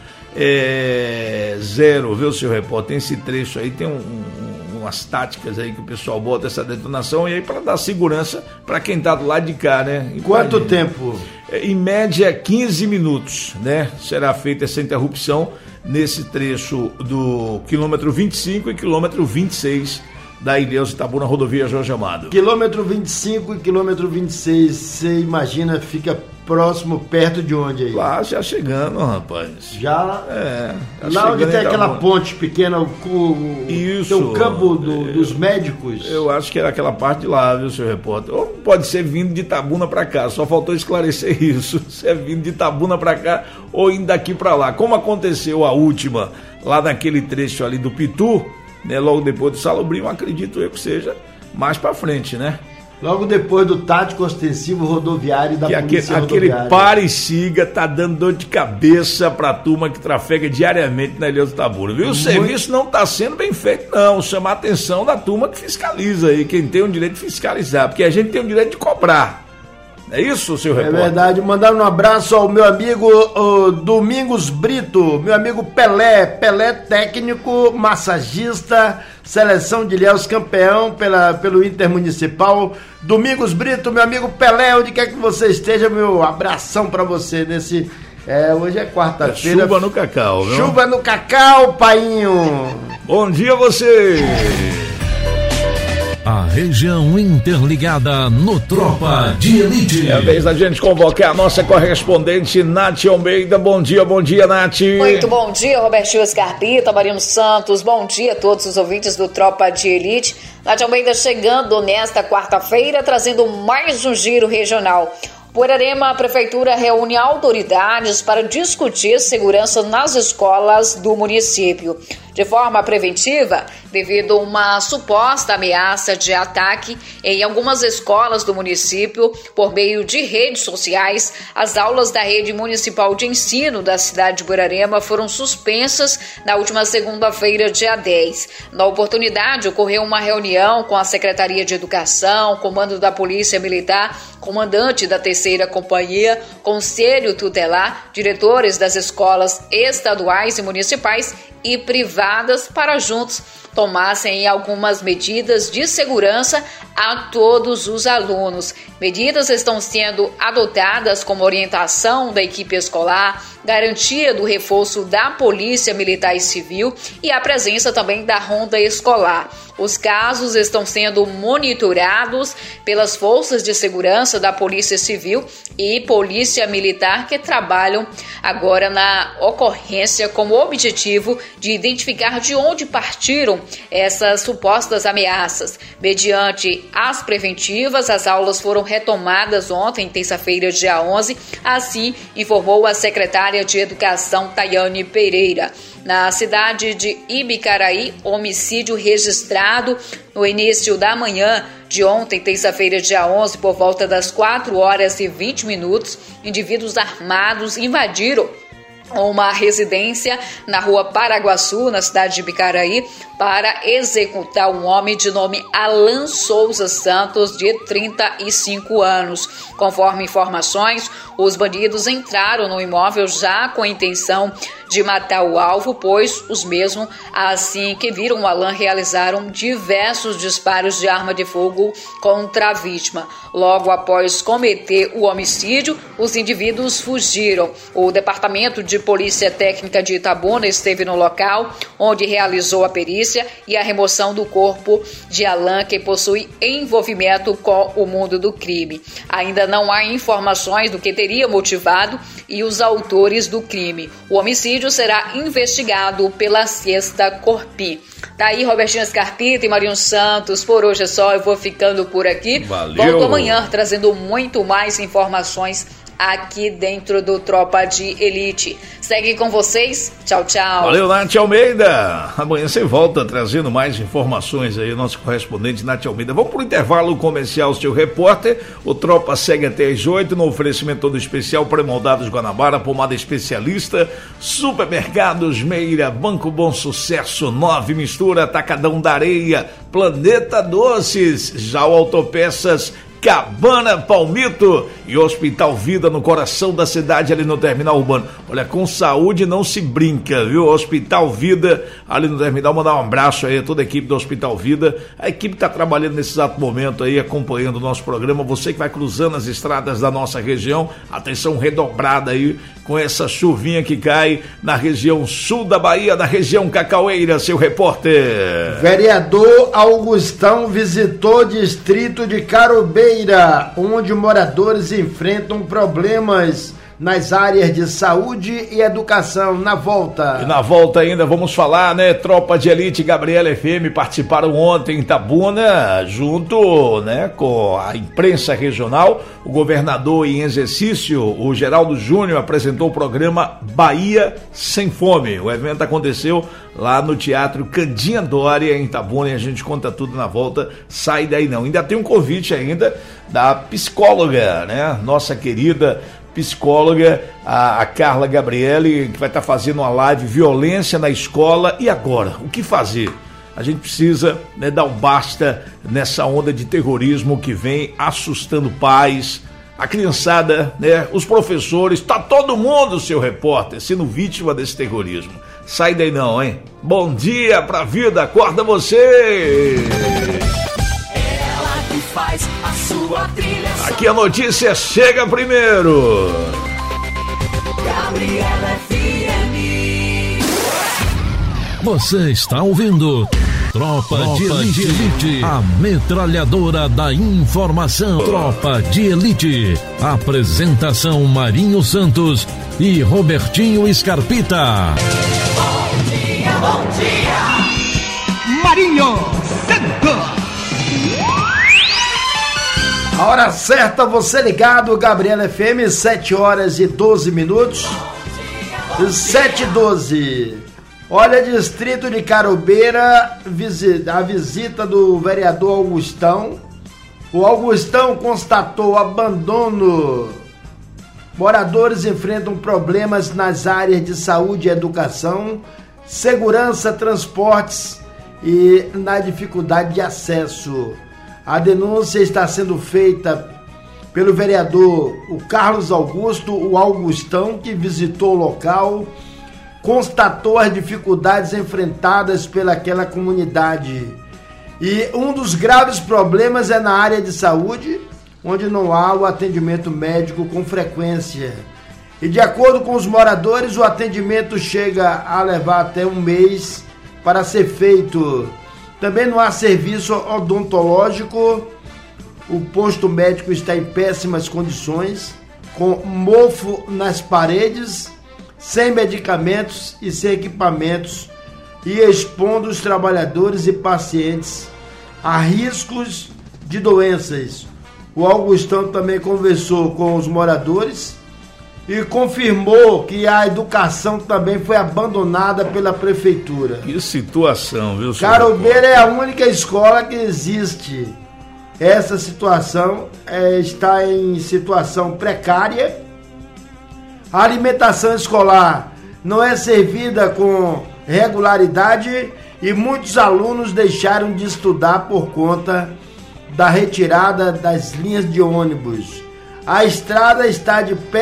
viu, seu repórter? Tem esse trecho aí, tem umas táticas aí que o pessoal bota essa detonação e aí para dar segurança para quem tá do lado de cá, né? Quanto tempo? Em média 15 minutos, né? Será feita essa interrupção nesse trecho do quilômetro 25 e quilômetro 26 da Ilhéus Itabuna, rodovia Jorge Amado. Quilômetro 25 e quilômetro 26, você imagina, fica próximo, perto de onde aí? Lá, já chegando, rapaz. Já lá onde tem aquela ponte pequena, isso, tem o campo dos médicos. Eu acho que era aquela parte de lá, viu, seu repórter? Ou pode ser vindo de Itabuna pra cá, só faltou esclarecer isso. Se é vindo de Itabuna pra cá ou indo daqui pra lá. Como aconteceu a última, lá naquele trecho ali do Pitu, né, logo depois do Salobrinho, acredito eu que seja mais pra frente, né? Logo depois do tático ostensivo rodoviário da Polícia Aquele Rodoviária. pare e siga tá dando dor de cabeça pra turma que trafega diariamente na Ilhéus Itabuna, viu? O serviço não tá sendo bem feito, não. Chamar a atenção da turma que fiscaliza aí, quem tem o direito de fiscalizar, porque a gente tem o direito de cobrar. É isso, seu repórter? É verdade. Mandar um abraço ao meu amigo Domingos Brito, meu amigo Pelé técnico, massagista, seleção de Ilhéus, campeão pelo Intermunicipal. Domingos Brito, meu amigo Pelé, onde quer que você esteja, meu abração pra você nesse... hoje é quarta-feira. Chuva no cacau, viu? Chuva no cacau, painho. Bom dia você. A região interligada no Tropa de Elite. É a vez da gente convocar a nossa correspondente Nath Almeida. Bom dia, Nath. Muito bom dia, Robertinho Scarpita, Marino Santos. Bom dia a todos os ouvintes do Tropa de Elite. Nath Almeida chegando nesta quarta-feira, trazendo mais um giro regional. Guararema, a prefeitura reúne autoridades para discutir segurança nas escolas do município. De forma preventiva, devido a uma suposta ameaça de ataque em algumas escolas do município por meio de redes sociais, as aulas da rede municipal de ensino da cidade de Guararema foram suspensas na última segunda-feira, dia 10. Na oportunidade, ocorreu uma reunião com a Secretaria de Educação, Comando da Polícia Militar, comandante da 3ª Companhia, Conselho Tutelar, diretores das escolas estaduais e municipais e privadas para juntos tomassem algumas medidas de segurança a todos os alunos. Medidas estão sendo adotadas como orientação da equipe escolar, garantia do reforço da Polícia Militar e Civil e a presença também da ronda escolar. Os casos estão sendo monitorados pelas forças de segurança da Polícia Civil e Polícia Militar que trabalham agora na ocorrência com o objetivo de identificar de onde partiram essas supostas ameaças. Mediante as preventivas, as aulas foram retomadas ontem, terça-feira, dia 11, assim informou a secretária de Educação, Tayane Pereira. Na cidade de Ibicaraí, homicídio registrado no início da manhã de ontem, terça-feira, dia 11, por volta das 4h20, indivíduos armados invadiram uma residência na rua Paraguaçu, na cidade de Ibicaraí, para executar um homem de nome Alan Souza Santos, de 35 anos. Conforme informações, os bandidos entraram no imóvel já com a intenção de matar o alvo, pois os mesmos, assim que viram o Alan, realizaram diversos disparos de arma de fogo contra a vítima. Logo após cometer o homicídio, os indivíduos fugiram. O Departamento de Polícia Técnica de Itabuna esteve no local, onde realizou a perícia e a remoção do corpo de Alan, que possui envolvimento com o mundo do crime. Ainda não há informações do que teria motivado e os autores do crime. O homicídio será investigado pela 6ª Corpim. Tá aí Robertinho Scarpita e Marinho Santos. Por hoje é só, eu vou ficando por aqui. Valeu. Volto amanhã trazendo muito mais informações aqui dentro do Tropa de Elite. Segue com vocês. Tchau, tchau. Valeu, Nath Almeida. Amanhã você volta trazendo mais informações aí, nosso correspondente Nath Almeida. Vamos pro intervalo comercial, seu repórter. O Tropa segue até às 8 no oferecimento todo especial pré-moldados Guanabara, pomada especialista, supermercados Meira, Banco Bom Sucesso, 9 Mistura, Atacadão da Areia, Planeta Doces, Jau Autopeças, Cabana Palmito e Hospital Vida no coração da cidade, ali no terminal urbano. Olha, com saúde não se brinca, viu? Hospital Vida ali no terminal. Mandar um abraço aí a toda a equipe do Hospital Vida. A equipe está trabalhando nesse exato momento aí, acompanhando o nosso programa. Você que vai cruzando as estradas da nossa região, atenção redobrada aí com essa chuvinha que cai na região sul da Bahia, na região Cacaueira, seu repórter. Vereador Augustão visitou o distrito de Carobeira, onde moradores enfrentam problemas nas áreas de saúde e educação. Na volta. E na volta ainda vamos falar, né? Tropa de Elite e Gabriela FM participaram ontem em Itabuna, junto, né, com a imprensa regional. O governador em exercício, o Geraldo Júnior, apresentou o programa Bahia Sem Fome. O evento aconteceu lá no Teatro Candinha Dória, em Itabuna, e a gente conta tudo na volta. Sai daí não. Ainda tem um convite ainda da psicóloga, né? Nossa querida psicóloga, a Carla Gabriele, que vai estar fazendo uma live Violência na Escola. E agora? O que fazer? A gente precisa, né, dar um basta nessa onda de terrorismo que vem assustando pais, a criançada, né, os professores, tá todo mundo, seu repórter, sendo vítima desse terrorismo. Sai daí não, hein? Bom dia pra vida, acorda você! Ela que faz a sua trilha. Aqui a notícia chega primeiro. Gabriela FM. Você está ouvindo Tropa de Elite, a metralhadora da informação. Tropa de Elite. Apresentação Marinho Santos e Robertinho Scarpita. Bom dia, bom dia. Marinho Santos. A hora certa, você ligado, Gabriela FM, 7h12. 7h12. Olha, distrito de Carobeira, a visita do vereador Augustão. O Augustão constatou abandono. Moradores enfrentam problemas nas áreas de saúde e educação, segurança, transportes e na dificuldade de acesso. A denúncia está sendo feita pelo vereador o Carlos Augusto, o Augustão, que visitou o local, constatou as dificuldades enfrentadas pelaquela comunidade. E um dos graves problemas é na área de saúde, onde não há o atendimento médico com frequência. E de acordo com os moradores, o atendimento chega a levar até um mês para ser feito. Também não há serviço odontológico, o posto médico está em péssimas condições, com mofo nas paredes, sem medicamentos e sem equipamentos, e expondo os trabalhadores e pacientes a riscos de doenças. O Augustão também conversou com os moradores e confirmou que a educação também foi abandonada pela prefeitura. Que situação, viu, senhor? Carubeira é a única escola que existe. Essa situação está em situação precária. A alimentação escolar não é servida com regularidade e muitos alunos deixaram de estudar por conta da retirada das linhas de ônibus. A estrada está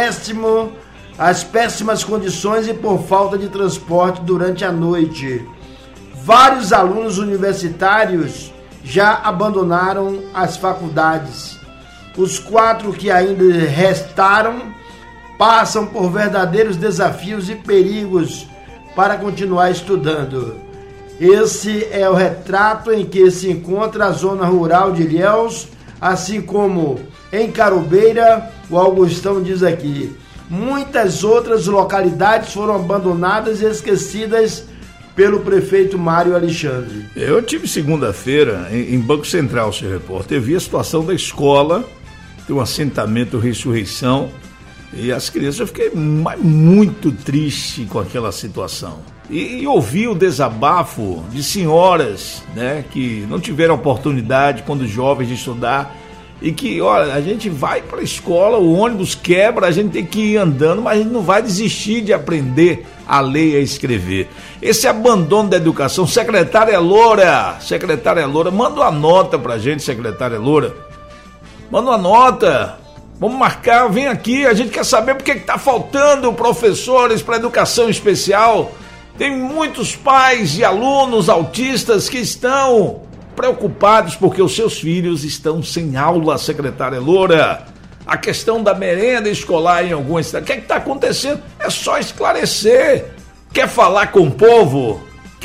as péssimas condições e por falta de transporte durante a noite. Vários alunos universitários já abandonaram as faculdades. Os 4 que ainda restaram passam por verdadeiros desafios e perigos para continuar estudando. Esse é o retrato em que se encontra a zona rural de Ilhéus, assim como em Carubeira. O Augustão diz aqui: muitas outras localidades foram abandonadas e esquecidas pelo prefeito Mário Alexandre. Eu tive segunda-feira em Banco Central, senhor repórter, vi a situação da escola, tem um assentamento Ressurreição, e as crianças, eu fiquei muito triste com aquela situação. E ouvi o desabafo de senhoras, né, que não tiveram oportunidade quando jovens de estudar, e que, olha, a gente vai para a escola, o ônibus quebra, a gente tem que ir andando, mas a gente não vai desistir de aprender a ler e a escrever. Esse abandono da educação, secretária Loura, manda uma nota pra gente, secretária Loura, manda uma nota, vamos marcar, vem aqui, a gente quer saber por que está faltando professores para educação especial. Tem muitos pais e alunos autistas que estão preocupados porque os seus filhos estão sem aula, secretária Loura. A questão da merenda escolar em algumas cidades, o que está acontecendo? É só esclarecer. Quer falar com o povo?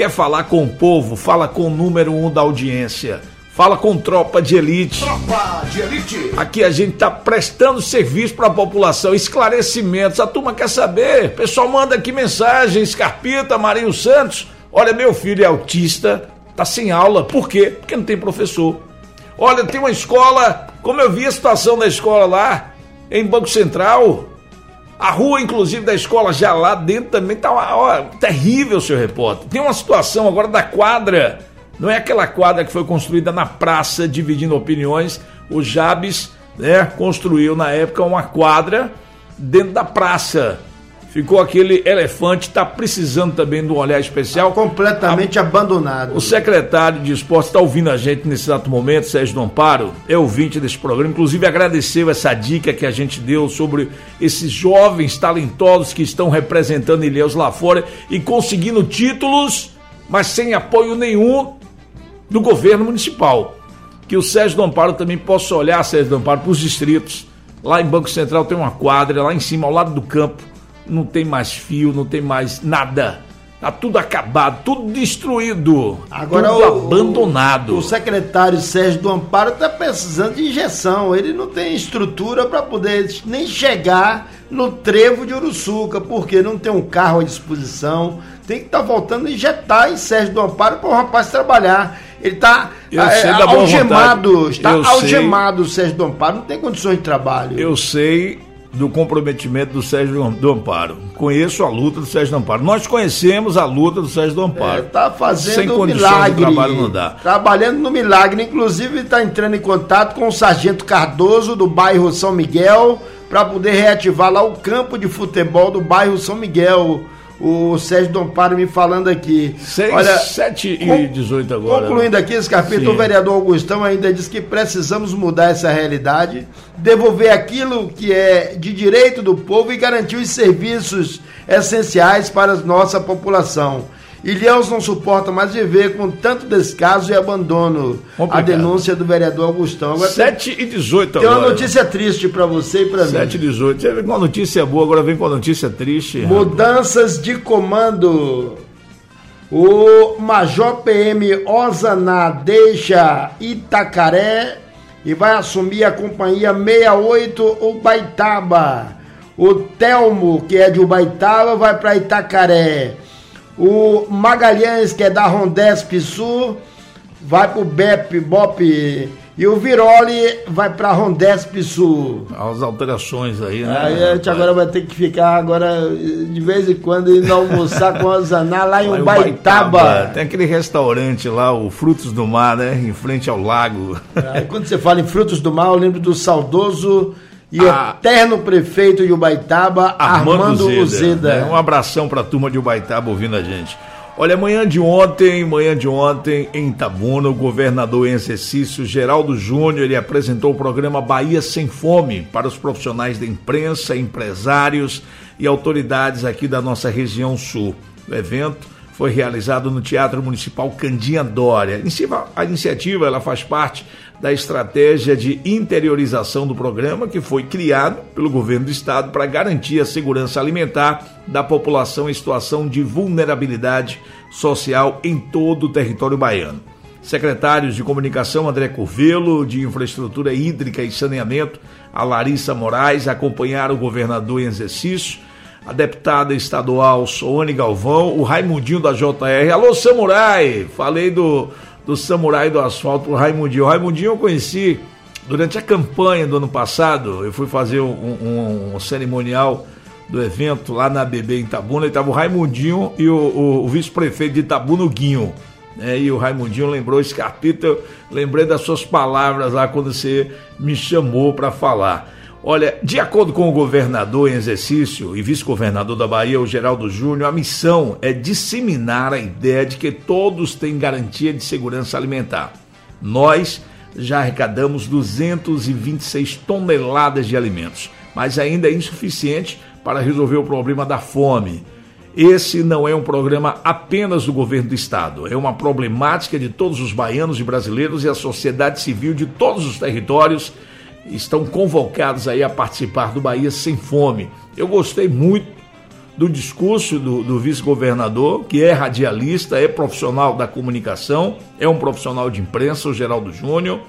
Fala com o número 1 da audiência. Fala com Tropa de Elite. Tropa de Elite. Aqui a gente está prestando serviço para a população, esclarecimentos. A turma quer saber. O pessoal manda aqui mensagem, Scarpita, Marinho Santos. Olha, meu filho é autista, tá sem aula. Por quê? Porque não tem professor. Olha, tem uma escola, como eu vi a situação da escola lá, em Banco Central, a rua, inclusive, da escola já lá dentro também tá terrível, senhor repórter. Tem uma situação agora da quadra, não é aquela quadra que foi construída na praça, dividindo opiniões. O Jabes, né, construiu na época uma quadra dentro da praça. Ficou aquele elefante, está precisando também de um olhar especial. Completamente abandonado. O secretário de Esportes está ouvindo a gente nesse exato momento, Sérgio do Amparo, é ouvinte desse programa, inclusive agradeceu essa dica que a gente deu sobre esses jovens talentosos que estão representando Ilhéus lá fora e conseguindo títulos, mas sem apoio nenhum do governo municipal. Que o Sérgio do Amparo também possa olhar, Sérgio do Amparo, para os distritos. Lá em Banco Central tem uma quadra, lá em cima, ao lado do campo, não tem mais fio, não tem mais nada. Tá tudo acabado, tudo destruído, agora tudo abandonado. O secretário Sérgio do Amparo está precisando de injeção. Ele não tem estrutura para poder nem chegar no trevo de Uruçuca, porque não tem um carro à disposição. Tem que estar voltando a injetar em Sérgio do Amparo para o rapaz trabalhar. Ele está algemado, algemado o Sérgio do Amparo, não tem condições de trabalho. Eu sei do comprometimento do Sérgio do Amparo. Conheço a luta do Sérgio do Amparo. Nós conhecemos a luta do Sérgio do Amparo. Está fazendo sem um milagre. De trabalho não dá. Trabalhando no milagre. Inclusive está entrando em contato com o Sargento Cardoso do bairro São Miguel para poder reativar lá o campo de futebol do bairro São Miguel. O Sérgio Domparo me falando aqui. 7h18 agora. Concluindo aqui, Scarpito, o vereador Augustão ainda diz que precisamos mudar essa realidade, devolver aquilo que é de direito do povo e garantir os serviços essenciais para a nossa população. Ilhéus não suporta mais viver com tanto descaso e abandono. Complicado. A denúncia do vereador Augustão. 7h18 agora. Tem uma notícia triste para você e para mim. 7h18. Você vem com uma notícia boa, agora vem com uma notícia triste. Mudanças de comando. O Major PM Osaná deixa Itacaré e vai assumir a companhia 68 Ubaitaba. O Telmo, que é de Ubaitaba, vai para Itacaré. O Magalhães, que é da Rondesp Sul, vai pro BOP. E o Viroli vai pra Rondesp Sul. As alterações aí, né? Aí a gente agora vai ter que ficar agora, de vez em quando, indo almoçar com o Osaná lá em Ubaitaba. Tem aquele restaurante lá, o Frutos do Mar, né? Em frente ao lago. Aí quando você fala em Frutos do Mar, eu lembro do saudoso e eterno prefeito de Ubaitaba, Armando Uzeda. Né? Um abração para a turma de Ubaitaba ouvindo a gente. Olha, manhã de ontem, em Itabuna, o governador em exercício, Geraldo Júnior, ele apresentou o programa Bahia Sem Fome para os profissionais da imprensa, empresários e autoridades aqui da nossa região sul. O evento foi realizado no Teatro Municipal Candinha Dória. A iniciativa ela faz parte da estratégia de interiorização do programa que foi criado pelo governo do estado para garantir a segurança alimentar da população em situação de vulnerabilidade social em todo o território baiano. Secretários de Comunicação André Curvelo, de Infraestrutura Hídrica e Saneamento, a Larissa Moraes, acompanharam o governador em exercício, a deputada estadual Soane Galvão, o Raimundinho da JR. Alô, Samurai! Falei do Samurai do Asfalto, o Raimundinho. O Raimundinho eu conheci durante a campanha do ano passado. Eu fui fazer um cerimonial do evento lá na ABB em Itabuna, e estava o Raimundinho e o vice-prefeito de Itabuna, o Guinho. E o Raimundinho lembrou, Scarpito, eu lembrei das suas palavras lá quando você me chamou para falar. Olha, de acordo com o governador em exercício e vice-governador da Bahia, o Geraldo Júnior, a missão é disseminar a ideia de que todos têm garantia de segurança alimentar. Nós já arrecadamos 226 toneladas de alimentos, mas ainda é insuficiente para resolver o problema da fome. Esse não é um programa apenas do governo do estado, é uma problemática de todos os baianos e brasileiros, e a sociedade civil de todos os territórios estão convocados aí a participar do Bahia Sem Fome. Eu gostei muito do discurso do vice-governador, que é radialista, é profissional da comunicação, é um profissional de imprensa, o Geraldo Júnior,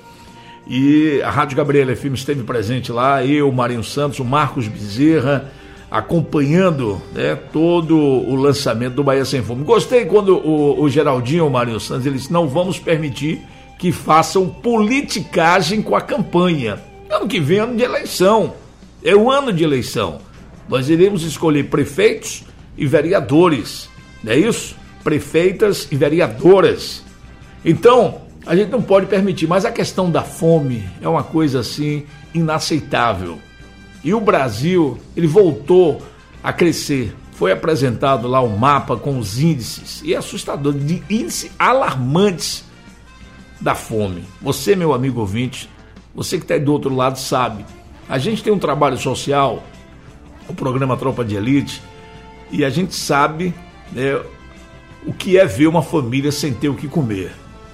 e a Rádio Gabriela FM esteve presente lá, eu, Marinho Santos, o Marcos Bezerra, acompanhando, né, todo o lançamento do Bahia Sem Fome. Gostei quando o Geraldinho, o Marinho Santos, ele disse: não vamos permitir que façam politicagem com a campanha. Ano que vem é ano de eleição, é o ano de eleição. Nós iremos escolher prefeitos e vereadores, não é isso? Prefeitas e vereadoras. Então, a gente não pode permitir, mas a questão da fome é uma coisa assim inaceitável. E o Brasil, ele voltou a crescer. Foi apresentado lá um mapa com os índices, e é assustador, de índices alarmantes da fome. Você, meu amigo ouvinte, você que está aí do outro lado sabe, a gente tem um trabalho social, o programa Tropa de Elite, e a gente sabe, né, o que é ver uma família sem ter o que comer.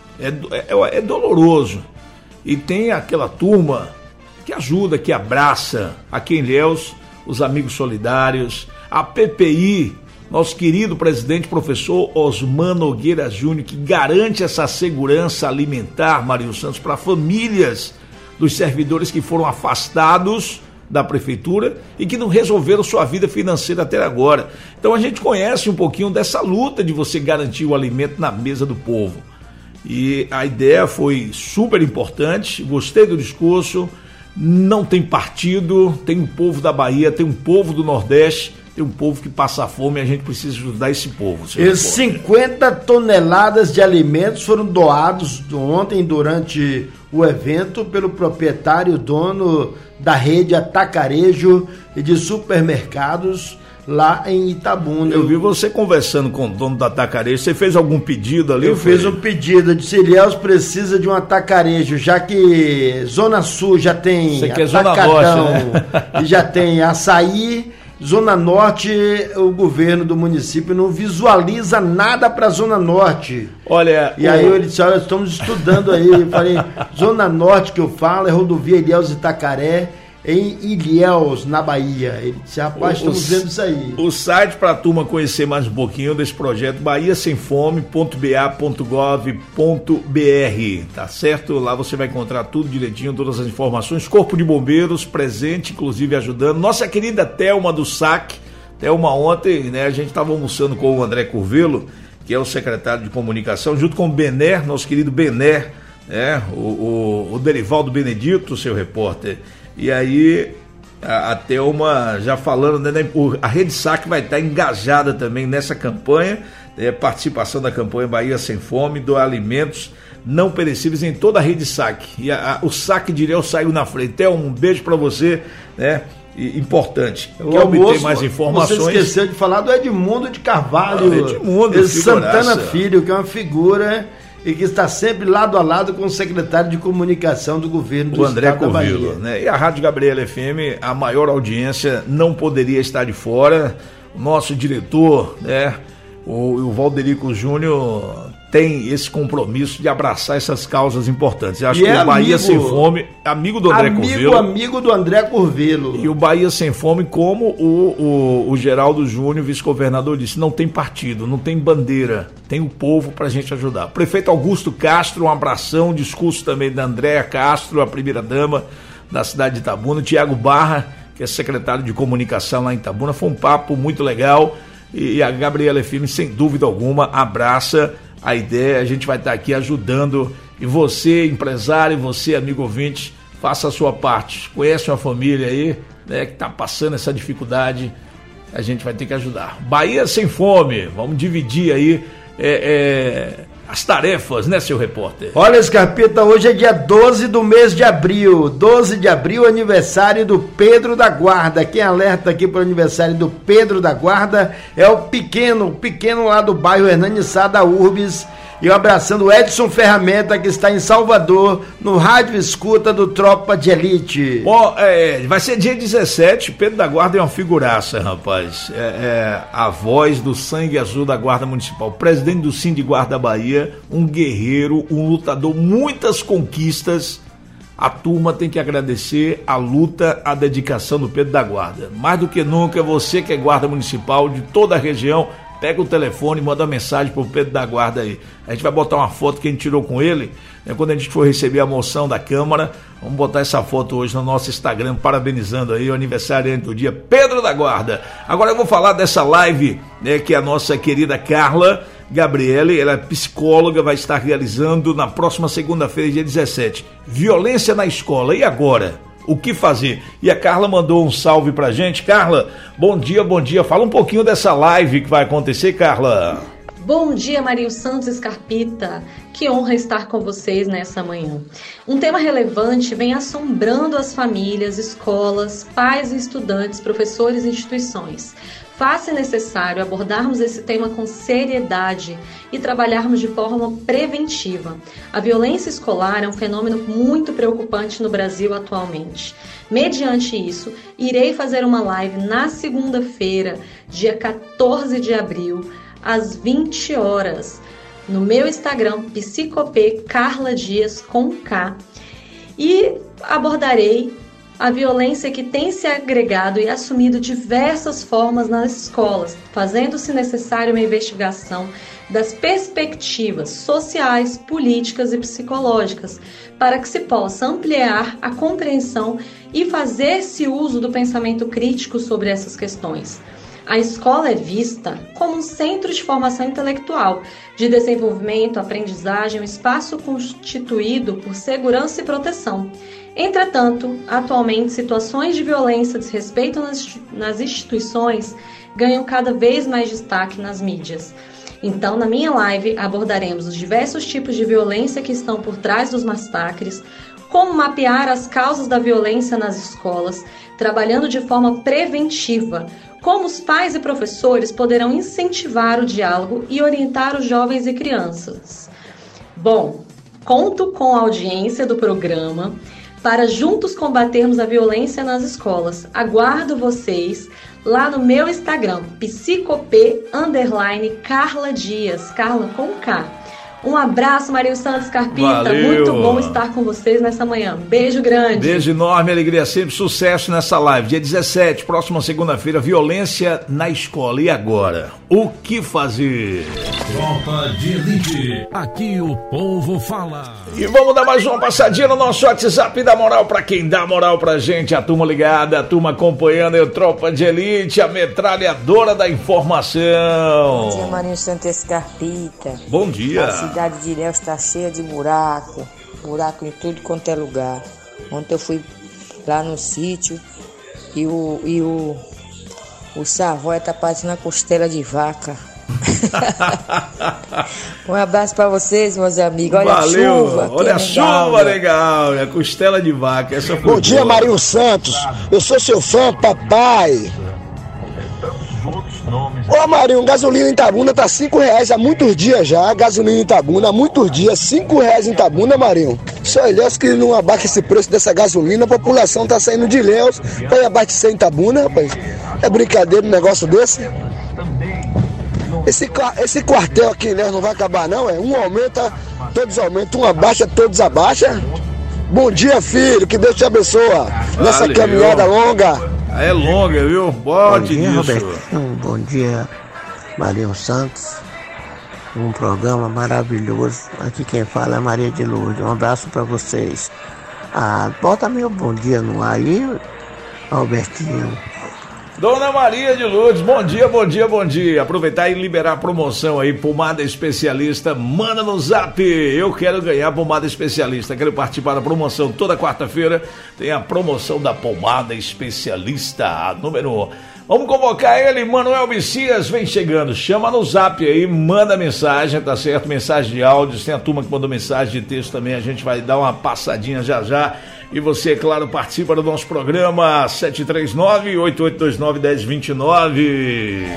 É doloroso. E tem aquela turma que ajuda, que abraça aqui em Ilhéus, os Amigos Solidários, a PPI, nosso querido presidente, professor Osman Nogueira Júnior, que garante essa segurança alimentar, Marinho Santos, para famílias dos servidores que foram afastados da prefeitura e que não resolveram sua vida financeira até agora. Então a gente conhece um pouquinho dessa luta de você garantir o alimento na mesa do povo. E a ideia foi super importante, gostei do discurso. Não tem partido, tem um povo da Bahia, tem um povo do Nordeste tem um povo que passa fome e a gente precisa ajudar esse povo. E 50 toneladas de alimentos foram doados ontem durante o evento pelo proprietário dono da rede Atacarejo e de supermercados lá em Itabuna. Eu vi você conversando com o dono da Atacarejo. Você fez algum pedido ali? Eu fiz um pedido. Eu disse, Ilhéus precisa de um atacarejo, já que Zona Sul já tem atacadão, né? E já tem açaí. Zona Norte, o governo do município não visualiza nada para Zona Norte. Olha, e aí ele disse, olha, estamos estudando aí. Eu falei, Zona Norte que eu falo é rodovia Ilhéus Itacaré, em Ilhéus, na Bahia. Ele disse, rapaz, estamos vendo isso aí. O site para a turma conhecer mais um pouquinho desse projeto, bahiasemfome.ba.gov.br, tá certo? Lá você vai encontrar tudo direitinho, todas as informações. Corpo de Bombeiros presente, inclusive ajudando. Nossa querida Thelma do SAC. Thelma, ontem, né, a gente estava almoçando com o André Curvelo, que é o secretário de comunicação, junto com o Bener, nosso querido Bener, né, o Derivaldo Benedito, seu repórter. E aí a Thelma já falando, né, a Rede SAC vai estar engajada também nessa campanha, participação da campanha Bahia Sem Fome, doar alimentos não perecíveis em toda a Rede SAC. E o SAC de Ilhéus saiu na frente. Thelma, um beijo para você, né? Importante. Quer obter mais informações? Você esqueceu de falar do Edmundo de Carvalho, Edmundo Santana Filho, que é uma figura e que está sempre lado a lado com o secretário de comunicação do governo do André estado da Curvelo, Bahia. né? E a Rádio Gabriela FM, a maior audiência, não poderia estar de fora. O nosso diretor, né, o Valderico Júnior, tem esse compromisso de abraçar essas causas importantes. Eu acho que o Bahia Sem Fome, amigo do André Curvelo. Amigo do André Curvelo. E o Bahia Sem Fome, como o Geraldo Júnior, vice-governador, disse, não tem partido, não tem bandeira, tem o povo pra gente ajudar. Prefeito Augusto Castro, um abração, discurso também da Andréa Castro, a primeira-dama da cidade de Itabuna, Tiago Barra, que é secretário de comunicação lá em Itabuna. Foi um papo muito legal e a Gabriela FM, sem dúvida alguma, abraça a ideia. A gente vai estar aqui ajudando, e você, empresário, você, amigo ouvinte, faça a sua parte. Conhece uma família aí, né, que está passando essa dificuldade, a gente vai ter que ajudar. Bahia Sem Fome, vamos dividir aí as tarefas, né, seu repórter? Olha, Scarpeta, hoje é dia 12 do mês de abril. 12 de abril, aniversário do Pedro da Guarda. Quem alerta aqui para o aniversário do Pedro da Guarda é o pequeno lá do bairro Hernani Sá da Urbis. E abraçando o Edson Ferramenta, que está em Salvador, no rádio escuta do Tropa de Elite. Bom, vai ser dia 17, Pedro da Guarda é uma figuraça, rapaz. A voz do sangue azul da Guarda Municipal, presidente do Sim de Guarda Bahia, um guerreiro, um lutador, muitas conquistas. A turma tem que agradecer a luta, a dedicação do Pedro da Guarda. Mais do que nunca, você que é guarda municipal de toda a região, pega o telefone e manda uma mensagem pro Pedro da Guarda aí. A gente vai botar uma foto que a gente tirou com ele, né, quando a gente for receber a moção da Câmara. Vamos botar essa foto hoje no nosso Instagram, parabenizando aí o aniversariante do dia, Pedro da Guarda. Agora eu vou falar dessa live, né, que a nossa querida Carla Gabriele, ela é psicóloga, vai estar realizando na próxima segunda-feira, dia 17. Violência na escola, e agora? O que fazer? E a Carla mandou um salve pra gente. Carla, bom dia, bom dia. Fala um pouquinho dessa live que vai acontecer, Carla. Bom dia, Marinho Santos Scarpita. Que honra estar com vocês nessa manhã. Um tema relevante vem assombrando as famílias, escolas, pais e estudantes, professores e instituições. Faz-se necessário abordarmos esse tema com seriedade e trabalharmos de forma preventiva. A violência escolar é um fenômeno muito preocupante no Brasil atualmente. Mediante isso, irei fazer uma live na segunda-feira, dia 14 de abril, às 20 horas, no meu Instagram, Psicopê Carla Dias com K, e abordarei a violência que tem se agregado e assumido diversas formas nas escolas, fazendo-se necessário uma investigação das perspectivas sociais, políticas e psicológicas, para que se possa ampliar a compreensão e fazer-se uso do pensamento crítico sobre essas questões. A escola é vista como um centro de formação intelectual, de desenvolvimento, aprendizagem, um espaço constituído por segurança e proteção. Entretanto, atualmente, situações de violência e desrespeito nas instituições ganham cada vez mais destaque nas mídias. Então, na minha live, abordaremos os diversos tipos de violência que estão por trás dos massacres, como mapear as causas da violência nas escolas, trabalhando de forma preventiva, como os pais e professores poderão incentivar o diálogo e orientar os jovens e crianças. Bom, conto com a audiência do programa para juntos combatermos a violência nas escolas. Aguardo vocês lá no meu Instagram, psicop_Carla Dias, Carla com K. Um abraço, Marinho Santos Carpita. Valeu. Muito bom estar com vocês nessa manhã. Beijo grande. Beijo enorme, alegria sempre, sucesso nessa live. Dia 17, próxima segunda-feira, violência na escola. E agora? O que fazer? Tropa de Elite, aqui o povo fala. E vamos dar mais uma passadinha no nosso WhatsApp, dá moral pra quem dá moral pra gente, a turma ligada, a turma acompanhando aí o Tropa de Elite, a metralhadora da informação. Bom dia, Marinho Santos Carpita. Bom dia. A cidade de Ilhéus está cheia de buraco em tudo quanto é lugar. Ontem eu fui lá no sítio e o Savoia tá parecendo uma costela de vaca. Um abraço pra vocês, meus amigos. Olha Valeu. A chuva. Olha a chuva, legal. É costela de vaca. Essa foi Bom dia, boa. Marinho Santos. Eu sou seu fã, papai. Ô Marinho, gasolina em Itabuna tá R$5 há muitos dias já. Gasolina em Itabuna há muitos dias, R$5 em Itabuna, Marinho. Só Ilhéus que não abaixa esse preço dessa gasolina. A população tá saindo de Ilhéus pra ir abastecer em Itabuna, rapaz. É brincadeira um negócio desse? Esse quartel aqui em Ilhéus não vai acabar não, é? Um aumenta, todos aumentam, um abaixa, todos abaixa. Bom dia, filho, que Deus te abençoe nessa caminhada longa. É longa, viu? Pode Bom dia, isso. Robertinho. Bom dia, Marinho Santos. Um programa maravilhoso. Aqui quem fala é Maria de Lourdes. Um abraço para vocês. Bota meu bom dia no ar aí, Robertinho. Dona Maria de Lourdes, bom dia, bom dia, bom dia. Aproveitar e liberar a promoção aí, pomada especialista, manda no zap. Eu quero ganhar pomada especialista, quero participar da promoção. Toda quarta-feira tem a promoção da pomada especialista, a número 1. Vamos convocar ele, Manuel Messias, vem chegando, chama no zap aí, manda mensagem, tá certo? Mensagem de áudios, tem a turma que mandou mensagem de texto também, a gente vai dar uma passadinha já já. E você, é claro, participa do nosso programa 739-8829-1029.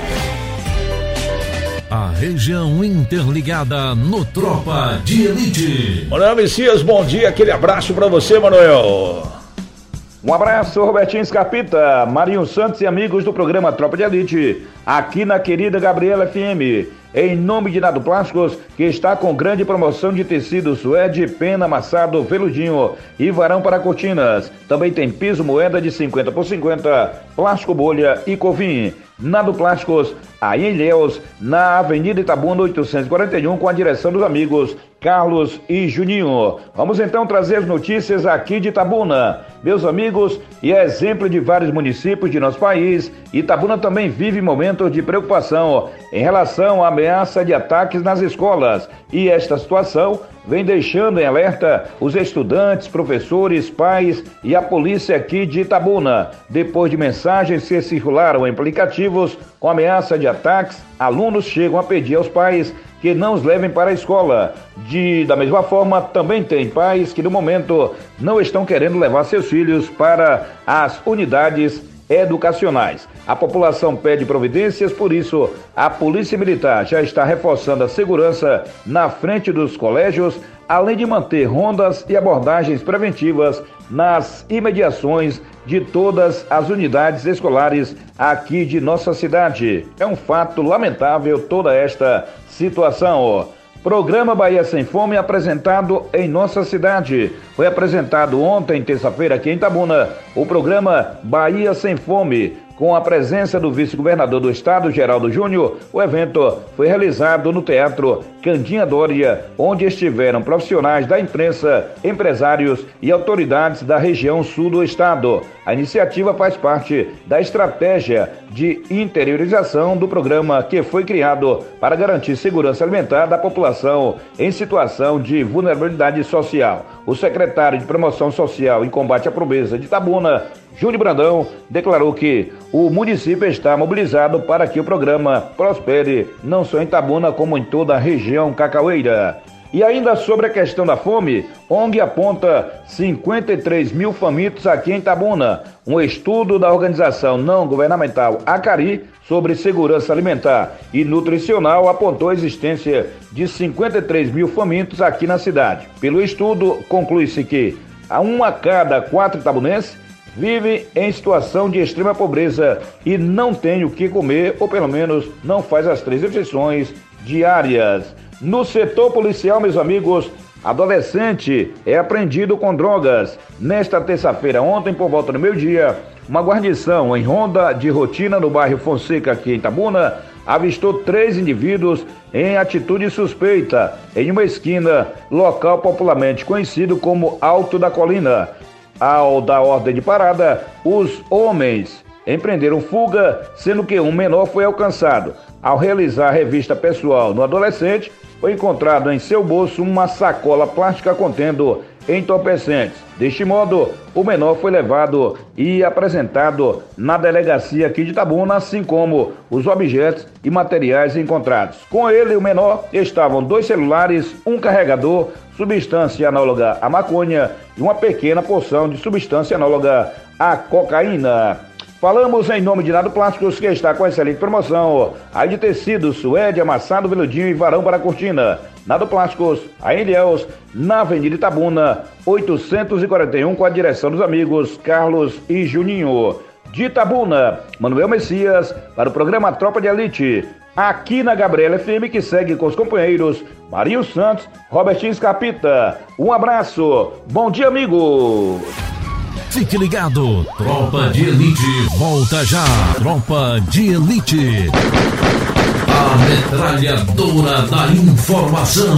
A região interligada no Tropa de Elite. Manuel Messias, bom dia, aquele abraço pra você, Manuel. Um abraço, Robertinho Scarpita, Marinho Santos e amigos do programa Tropa de Elite, aqui na querida Gabriela FM. Em nome de Nado Plásticos, que está com grande promoção de tecido suede, pena, amassado, veludinho e varão para cortinas. Também tem piso moeda de 50 por 50, plástico bolha e covim. Nado Plásticos, aí em Ilhéus, na Avenida Itabuna 841, com a direção dos amigos Carlos e Juninho. Vamos então trazer as notícias aqui de Itabuna. Meus amigos, e é exemplo de vários municípios de nosso país, Itabuna também vive momentos de preocupação em relação à ameaça de ataques nas escolas. E esta situação vem deixando em alerta os estudantes, professores, pais e a polícia aqui de Itabuna. Depois de mensagens que circularam em aplicativos com ameaça de ataques, alunos chegam a pedir aos pais que não os levem para a escola. Da mesma forma, também tem pais que no momento não estão querendo levar seus filhos para as unidades educacionais. A população pede providências, por isso a Polícia Militar já está reforçando a segurança na frente dos colégios, além de manter rondas e abordagens preventivas nas imediações de todas as unidades escolares aqui de nossa cidade. É um fato lamentável toda esta situação. Programa Bahia Sem Fome apresentado em nossa cidade. Foi apresentado ontem, terça-feira, aqui em Itabuna, o programa Bahia Sem Fome, Com a presença do vice-governador do estado, Geraldo Júnior, o evento foi realizado no Teatro Candinha Dória, onde estiveram profissionais da imprensa, empresários e autoridades da região sul do estado. A iniciativa faz parte da estratégia de interiorização do programa que foi criado para garantir segurança alimentar da população em situação de vulnerabilidade social. O secretário de Promoção Social e Combate à Pobreza de Itabuna, Júnior Brandão, declarou que o município está mobilizado para que o programa prospere não só em Itabuna, como em toda a região cacaueira. E ainda sobre a questão da fome, ONG aponta 53 mil famintos aqui em Itabuna. Um estudo da organização não governamental Acari sobre segurança alimentar e nutricional apontou a existência de 53 mil famintos aqui na cidade. Pelo estudo, conclui-se que um a cada 4 itabunenses vive em situação de extrema pobreza e não tem o que comer, ou pelo menos não faz as 3 refeições diárias. No setor policial, meus amigos, adolescente é apreendido com drogas. Nesta terça-feira, ontem, por volta do meio-dia, uma guarnição em ronda de rotina no bairro Fonseca, aqui em Itabuna, avistou 3 indivíduos em atitude suspeita em uma esquina, local popularmente conhecido como Alto da Colina. Ao dar ordem de parada, os homens empreenderam fuga, sendo que um menor foi alcançado. Ao realizar a revista pessoal no adolescente, foi encontrado em seu bolso uma sacola plástica contendo entorpecentes. Deste modo, o menor foi levado e apresentado na delegacia aqui de Itabuna, assim como os objetos e materiais encontrados. Com ele, o menor, estavam 2 celulares, um carregador, substância análoga à maconha e uma pequena porção de substância análoga à cocaína. Falamos em nome de Nado Plásticos, que está com excelente promoção. Aí de tecido, suede, amassado, veludinho e varão para a cortina. Nado Plásticos, aí em Ilhéus, na Avenida Itabuna, 841, com a direção dos amigos Carlos e Juninho. De Itabuna, Manuel Messias, para o programa Tropa de Elite. Aqui na Gabriela FM, que segue com os companheiros Marinho Santos, Robertinho Escapita. Um abraço, bom dia, amigos! Fique ligado, Tropa de Elite, volta já, Tropa de Elite, a metralhadora da informação.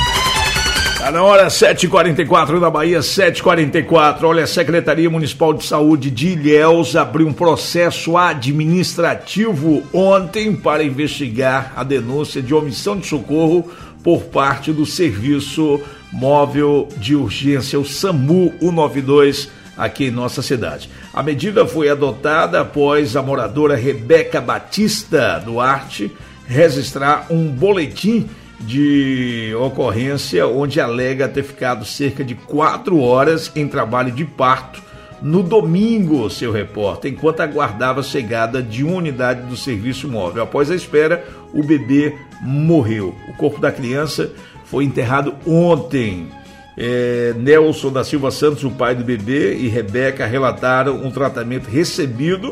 Tá na hora, 7h44 da Bahia, 7h44. Olha, a Secretaria Municipal de Saúde de Ilhéus abriu um processo administrativo ontem para investigar a denúncia de omissão de socorro por parte do Serviço Móvel de Urgência, o SAMU 192, aqui em nossa cidade. A medida foi adotada após a moradora Rebeca Batista Duarte registrar um boletim de ocorrência onde alega ter ficado cerca de 4 horas em trabalho de parto no domingo, seu repórter, enquanto aguardava a chegada de uma unidade do serviço móvel. Após a espera, o bebê morreu. O corpo da criança foi enterrado ontem. Nelson da Silva Santos, o pai do bebê, e Rebeca relataram um tratamento recebido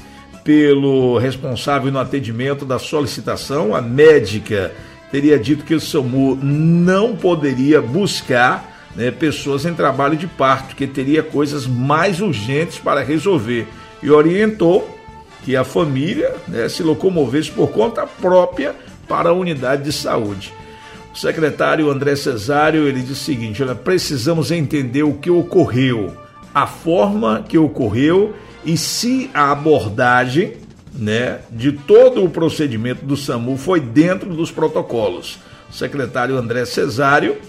pelo responsável no atendimento da solicitação. A médica teria dito que o SAMU não poderia buscar pessoas em trabalho de parto, que teria coisas mais urgentes para resolver, e orientou que a família se locomovesse por conta própria para a unidade de saúde. O secretário André Cesário, ele disse o seguinte: olha, precisamos entender o que ocorreu, a forma que ocorreu e se a abordagem de todo o procedimento do SAMU foi dentro dos protocolos. O secretário André Cesário,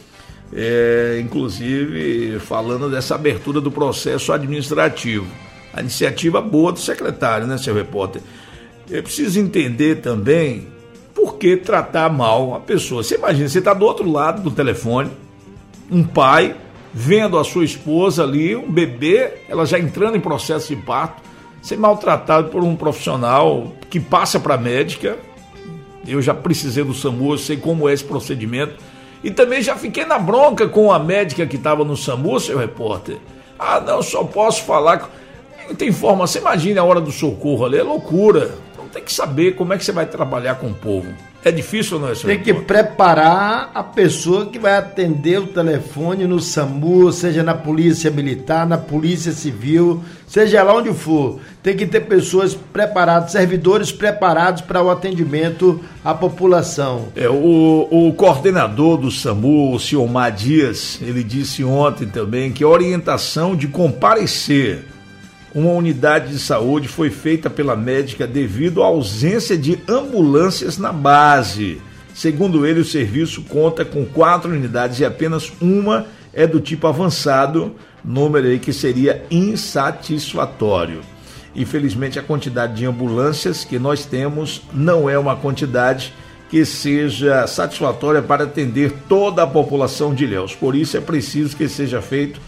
inclusive falando dessa abertura do processo administrativo. A iniciativa boa do secretário, seu repórter? É preciso entender também por que tratar mal a pessoa. Você imagina, você está do outro lado do telefone, um pai vendo a sua esposa ali, um bebê, ela já entrando em processo de parto, ser maltratado por um profissional que passa para a médica. Eu já precisei do SAMU, eu sei como é esse procedimento. E também já fiquei na bronca com a médica que estava no SAMU, seu repórter. Não, só posso falar. Não tem forma. Você imagina a hora do socorro ali, é loucura. tem que saber como é que você vai trabalhar com o povo. É difícil ou não é, senhor? Tem que preparar a pessoa que vai atender o telefone no SAMU, seja na Polícia Militar, na Polícia Civil, seja lá onde for. Tem que ter pessoas preparadas, servidores preparados para o atendimento à população. O coordenador do SAMU, o senhor Omar Dias, ele disse ontem também que a orientação de comparecer uma unidade de saúde foi feita pela médica devido à ausência de ambulâncias na base. Segundo ele, o serviço conta com 4 unidades e apenas uma é do tipo avançado, número aí que seria insatisfatório. Infelizmente, a quantidade de ambulâncias que nós temos não é uma quantidade que seja satisfatória para atender toda a população de Ilhéus. Por isso é preciso que seja feito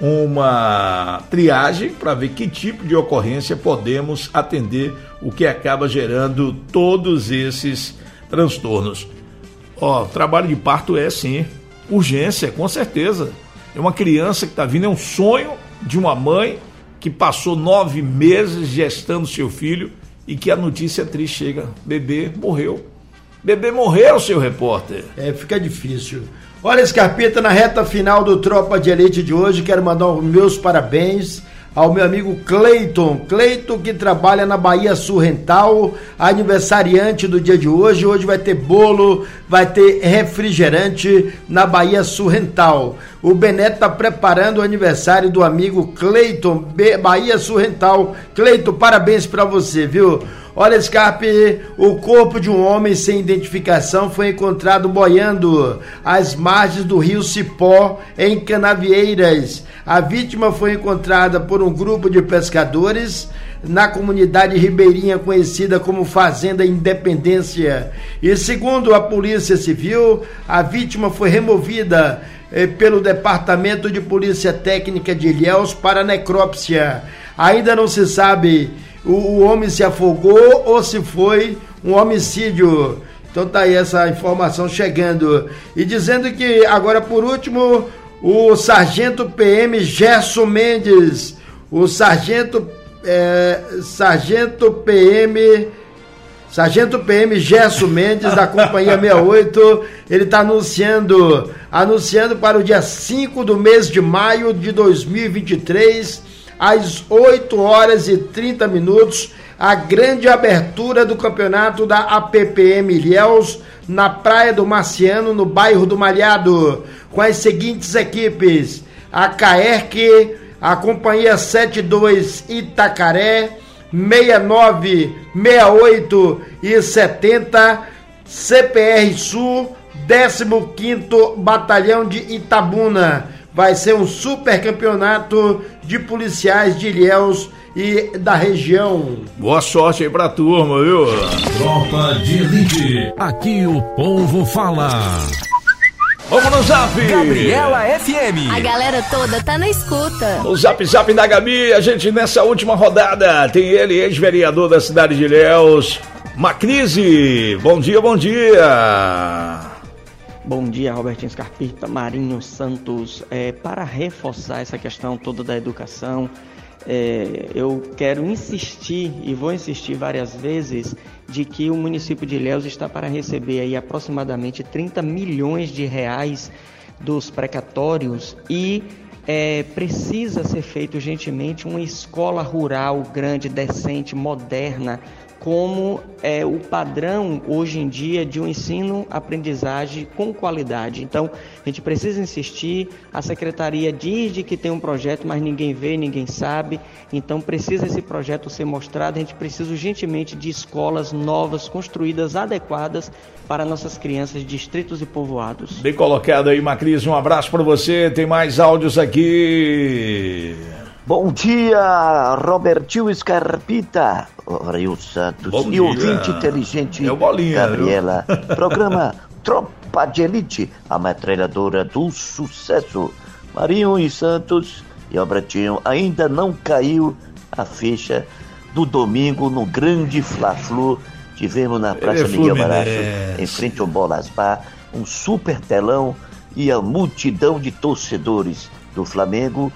uma triagem para ver que tipo de ocorrência podemos atender, o que acaba gerando todos esses transtornos. Trabalho de parto é sim, urgência, com certeza. É uma criança que está vindo, é um sonho de uma mãe que passou 9 meses gestando seu filho e que a notícia triste chega: bebê morreu. Bebê morreu, seu repórter. Fica difícil. Olha, Scarpita, na reta final do Tropa de Elite de hoje, quero mandar os meus parabéns ao meu amigo Cleiton, que trabalha na Bahia Sul Rental, aniversariante do dia de hoje. Hoje vai ter bolo, vai ter refrigerante na Bahia Sul Rental. O Beneto está preparando o aniversário do amigo Cleiton, Bahia Sul Rental. Cleiton, parabéns para você, viu? Olha, Scarpe, o corpo de um homem sem identificação foi encontrado boiando às margens do rio Cipó, em Canavieiras. A vítima foi encontrada por um grupo de pescadores na comunidade ribeirinha conhecida como Fazenda Independência. E segundo a Polícia Civil, a vítima foi removida pelo Departamento de Polícia Técnica de Ilhéus para necrópsia. Ainda não se sabe o homem se afogou ou se foi um homicídio. Então tá aí essa informação chegando. E dizendo que, agora por último, o sargento PM Gerson Mendes, o sargento PM Gerson Mendes, da Companhia 68, ele está anunciando para o dia 5 do mês de maio de 2023, às 8h30, a grande abertura do campeonato da APPM Ilhéus, na Praia do Marciano, no bairro do Malhado, com as seguintes equipes: a CAERC, a Companhia 72 Itacaré, 69, 68 e 70, CPR Sul, 15º Batalhão de Itabuna. Vai ser um super campeonato de policiais de Ilhéus e da região. Boa sorte aí pra turma, viu? Tropa de Elite, aqui o povo fala. Vamos no Zap! Gabriela FM. A galera toda tá na escuta. O Zap da Gabi, a gente nessa última rodada tem ele, ex-vereador da cidade de Ilhéus, Macrise. Bom dia, bom dia. Bom dia, Robertinho Scarpita, Marinho Santos. Para reforçar essa questão toda da educação, eu quero insistir, e vou insistir várias vezes, de que o município de Ilhéus está para receber aí aproximadamente 30 milhões de reais dos precatórios e precisa ser feito urgentemente uma escola rural grande, decente, moderna, como é o padrão hoje em dia de um ensino-aprendizagem com qualidade. Então, a gente precisa insistir. A secretaria diz de que tem um projeto, mas ninguém vê, ninguém sabe. Então, precisa esse projeto ser mostrado. A gente precisa urgentemente de escolas novas, construídas, adequadas para nossas crianças, distritos e povoados. Bem colocado aí, Macris. Um abraço para você. Tem mais áudios aqui. Bom dia, Robertinho Scarpita, Rio Santos. Bom e dia. Ouvinte inteligente, Bolinha, Gabriela. Programa Tropa de Elite, a metralhadora do sucesso. Marinho e Santos e Robertinho, ainda não caiu a ficha do domingo no grande Fla-Flu. Tivemos na Praça Miguel Baracho, em frente ao Bolas Bar, um super telão e a multidão de torcedores do Flamengo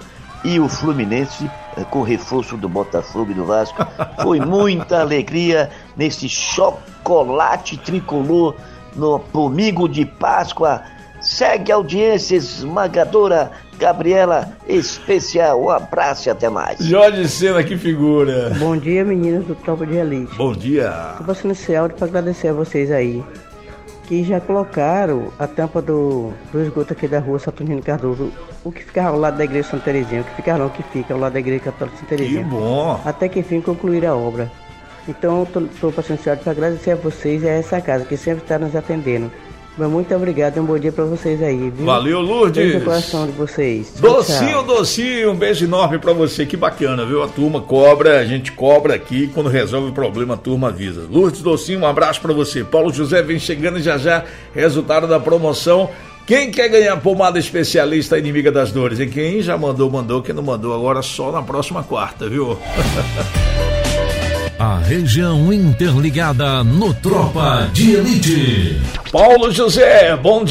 e o Fluminense, com reforço do Botafogo e do Vasco. Foi muita alegria nesse chocolate tricolor no domingo de Páscoa. Segue a audiência esmagadora, Gabriela Especial. Um abraço e até mais. Jorge Sena, que figura. Bom dia, meninas do Tropa de Elite. Bom dia. Estou passando esse áudio para agradecer a vocês aí, que já colocaram a tampa do esgoto aqui da rua Saturnino Cardoso, o que ficava ao lado da igreja Santa Terezinha, o que fica não, que fica ao lado da igreja Católica Santa Terezinha. Que bom. Até que enfim concluir a obra. Então estou passando esse áudio para agradecer a vocês e a essa casa que sempre está nos atendendo. Mas muito obrigado e um bom dia pra vocês aí, viu? Valeu, Lourdes. Beijo no coração de vocês. Docinho, docinho, um beijo enorme pra você, que bacana, viu? A turma cobra, a gente cobra aqui, quando resolve o problema a turma avisa. Lourdes, docinho, um abraço pra você. Paulo José vem chegando já, resultado da promoção. Quem quer ganhar pomada especialista inimiga das dores? E quem já mandou, quem não mandou agora só na próxima quarta, viu? A região interligada no Tropa de Elite. Paulo José, bom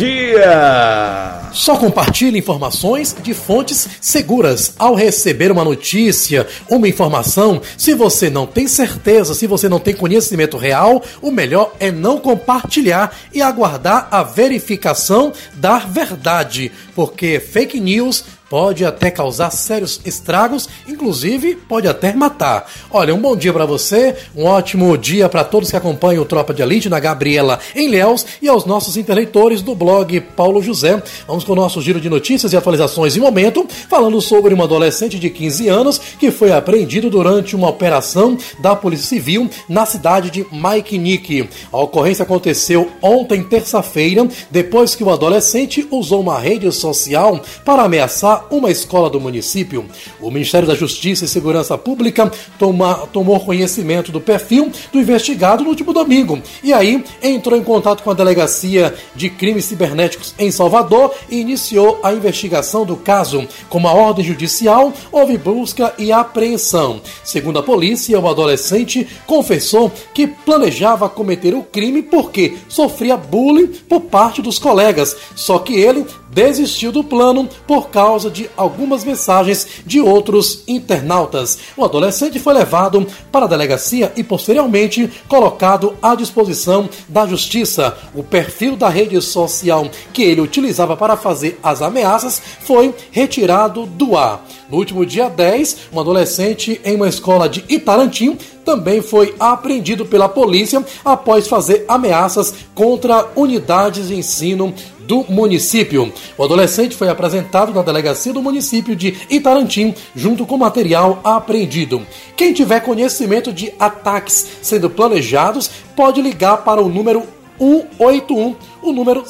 dia! Só compartilhe informações de fontes seguras. Ao receber uma notícia, uma informação, se você não tem certeza, se você não tem conhecimento real, o melhor é não compartilhar e aguardar a verificação da verdade, porque fake news pode até causar sérios estragos, inclusive pode até matar. Olha, um bom dia para você, um ótimo dia para todos que acompanham o Tropa de Elite, na Gabriela em Ilhéus, e aos nossos interleitores do blog Paulo José. Vamos com o nosso giro de notícias e atualizações em momento, falando sobre um adolescente de 15 anos que foi apreendido durante uma operação da Polícia Civil na cidade de Maikinique. A ocorrência aconteceu ontem, terça-feira, depois que o adolescente usou uma rede social para ameaçar uma escola do município. O Ministério da Justiça e Segurança Pública tomou conhecimento do perfil do investigado no último domingo e aí entrou em contato com a Delegacia de Crimes Cibernéticos em Salvador e iniciou a investigação do caso. Com uma ordem judicial, houve busca e apreensão. Segundo a polícia, o adolescente confessou que planejava cometer o crime porque sofria bullying por parte dos colegas, só que ele desistiu do plano por causa de algumas mensagens de outros internautas. O adolescente foi levado para a delegacia e posteriormente colocado à disposição da justiça. O perfil da rede social que ele utilizava para fazer as ameaças foi retirado do ar. No último dia 10, um adolescente em uma escola de Itarantim também foi apreendido pela polícia após fazer ameaças contra unidades de ensino do município. O adolescente foi apresentado na delegacia do município de Itarantim, junto com material apreendido. Quem tiver conhecimento de ataques sendo planejados, pode ligar para o número 181, o número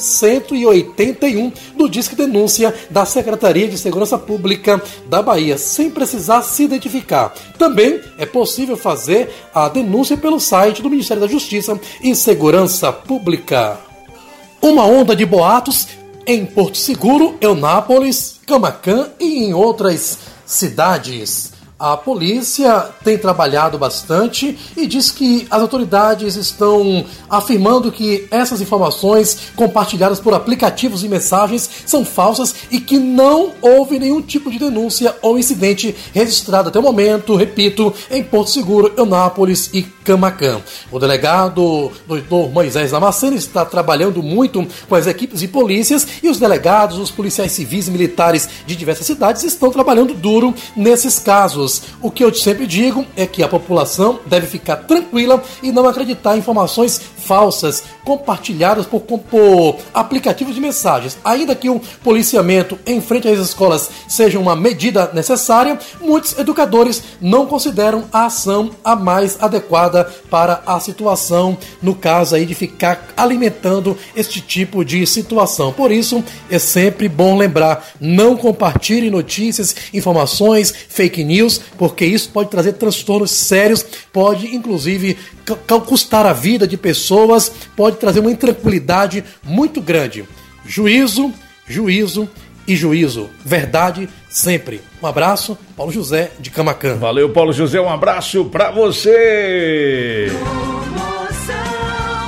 181 do Disque Denúncia da Secretaria de Segurança Pública da Bahia, sem precisar se identificar. Também é possível fazer a denúncia pelo site do Ministério da Justiça e Segurança Pública. Uma onda de boatos em Porto Seguro, Eunápolis, Camaquã e em outras cidades. A polícia tem trabalhado bastante e diz que as autoridades estão afirmando que essas informações compartilhadas por aplicativos e mensagens são falsas e que não houve nenhum tipo de denúncia ou incidente registrado até o momento, repito, em Porto Seguro, Eunápolis e Camaquã. O delegado Dr. Moisés Damasceno está trabalhando muito com as equipes de polícias e os delegados, os policiais civis e militares de diversas cidades estão trabalhando duro nesses casos. O que eu sempre digo é que a população deve ficar tranquila e não acreditar em informações falsas compartilhadas por aplicativos de mensagens. Ainda que o policiamento em frente às escolas seja uma medida necessária, muitos educadores não consideram a ação a mais adequada para a situação, no caso aí de ficar alimentando este tipo de situação. Por isso, é sempre bom lembrar, não compartilhe notícias, informações, fake news, porque isso pode trazer transtornos sérios, pode inclusive custar a vida de pessoas, pode trazer uma intranquilidade muito grande. Juízo, juízo e juízo. Verdade sempre. Um abraço, Paulo José de Camaquã. Valeu, Paulo José, um abraço pra você.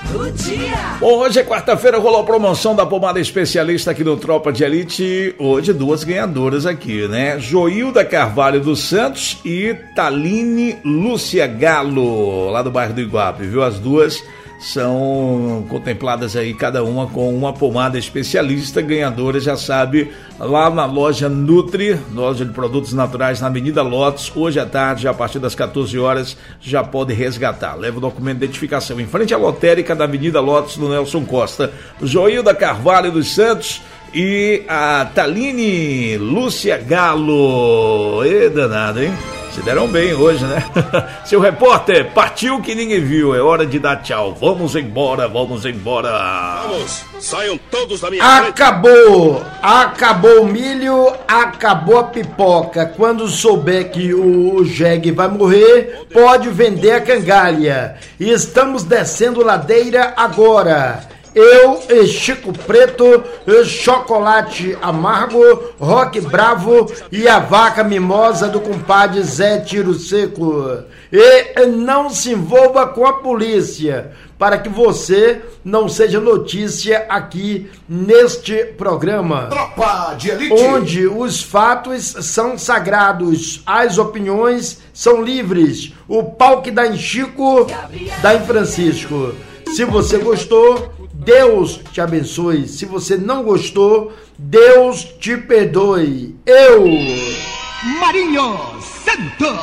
do dia. Bom, hoje é quarta-feira, rolou a promoção da pomada especialista aqui no Tropa de Elite. Hoje 2 ganhadoras aqui, né? Joilda Carvalho dos Santos e Taline Lúcia Galo, lá do bairro do Iguape, viu? As duas são contempladas aí, cada uma com uma pomada especialista. Ganhadora, já sabe, lá na loja Nutri, loja de produtos naturais na Avenida Lotus. Hoje à tarde, a partir das 14 horas, já pode resgatar. Leva o documento de identificação em frente à lotérica da Avenida Lotus, do Nelson Costa. Joilda Carvalho dos Santos e a Taline Lúcia Galo. E danado, hein? Se deram bem hoje, né? Seu repórter, partiu que ninguém viu. É hora de dar tchau. Vamos embora, vamos embora. Vamos, saiam todos da minha Acabou! Acabou o milho, acabou a pipoca. Quando souber que o jegue vai morrer, pode vender a cangalha. E estamos descendo ladeira agora. Eu, Chico Preto, Chocolate Amargo, Rock Bravo e a Vaca Mimosa do compadre Zé Tiro Seco. E não se envolva com a polícia, para que você não seja notícia aqui neste programa. Tropa de Elite, onde os fatos são sagrados, as opiniões são livres. O pau que dá em Chico, dá em Francisco. Se você gostou, Deus te abençoe. Se você não gostou, Deus te perdoe. Eu, Marinho Santos.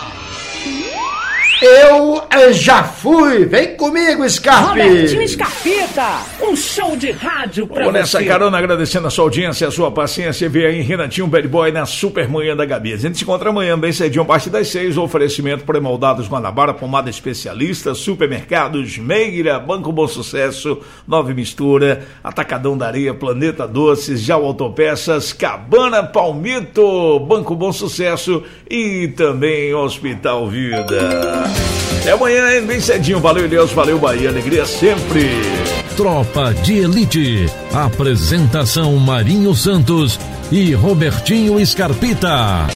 Eu já fui. Vem comigo, Scarpe. Robertinho Scarpita, um show de rádio pra você. Nessa carona, agradecendo a sua audiência, a sua paciência. Vê aí Renatinho Bad Boy na Super Manhã da Gabi. A gente se encontra amanhã, bem cedinho, a partir das 6. Oferecimento pré-moldados Guanabara, pomada especialista, supermercados, Meira, Banco Bom Sucesso, Nova Mistura, Atacadão da Areia, Planeta Doces, Jau Autopeças, Cabana Palmito, Banco Bom Sucesso e também Hospital Vida. Até amanhã, bem cedinho. Valeu, Deus, valeu, Bahia. Alegria sempre. Tropa de Elite. Apresentação Marinho Santos e Robertinho Scarpita.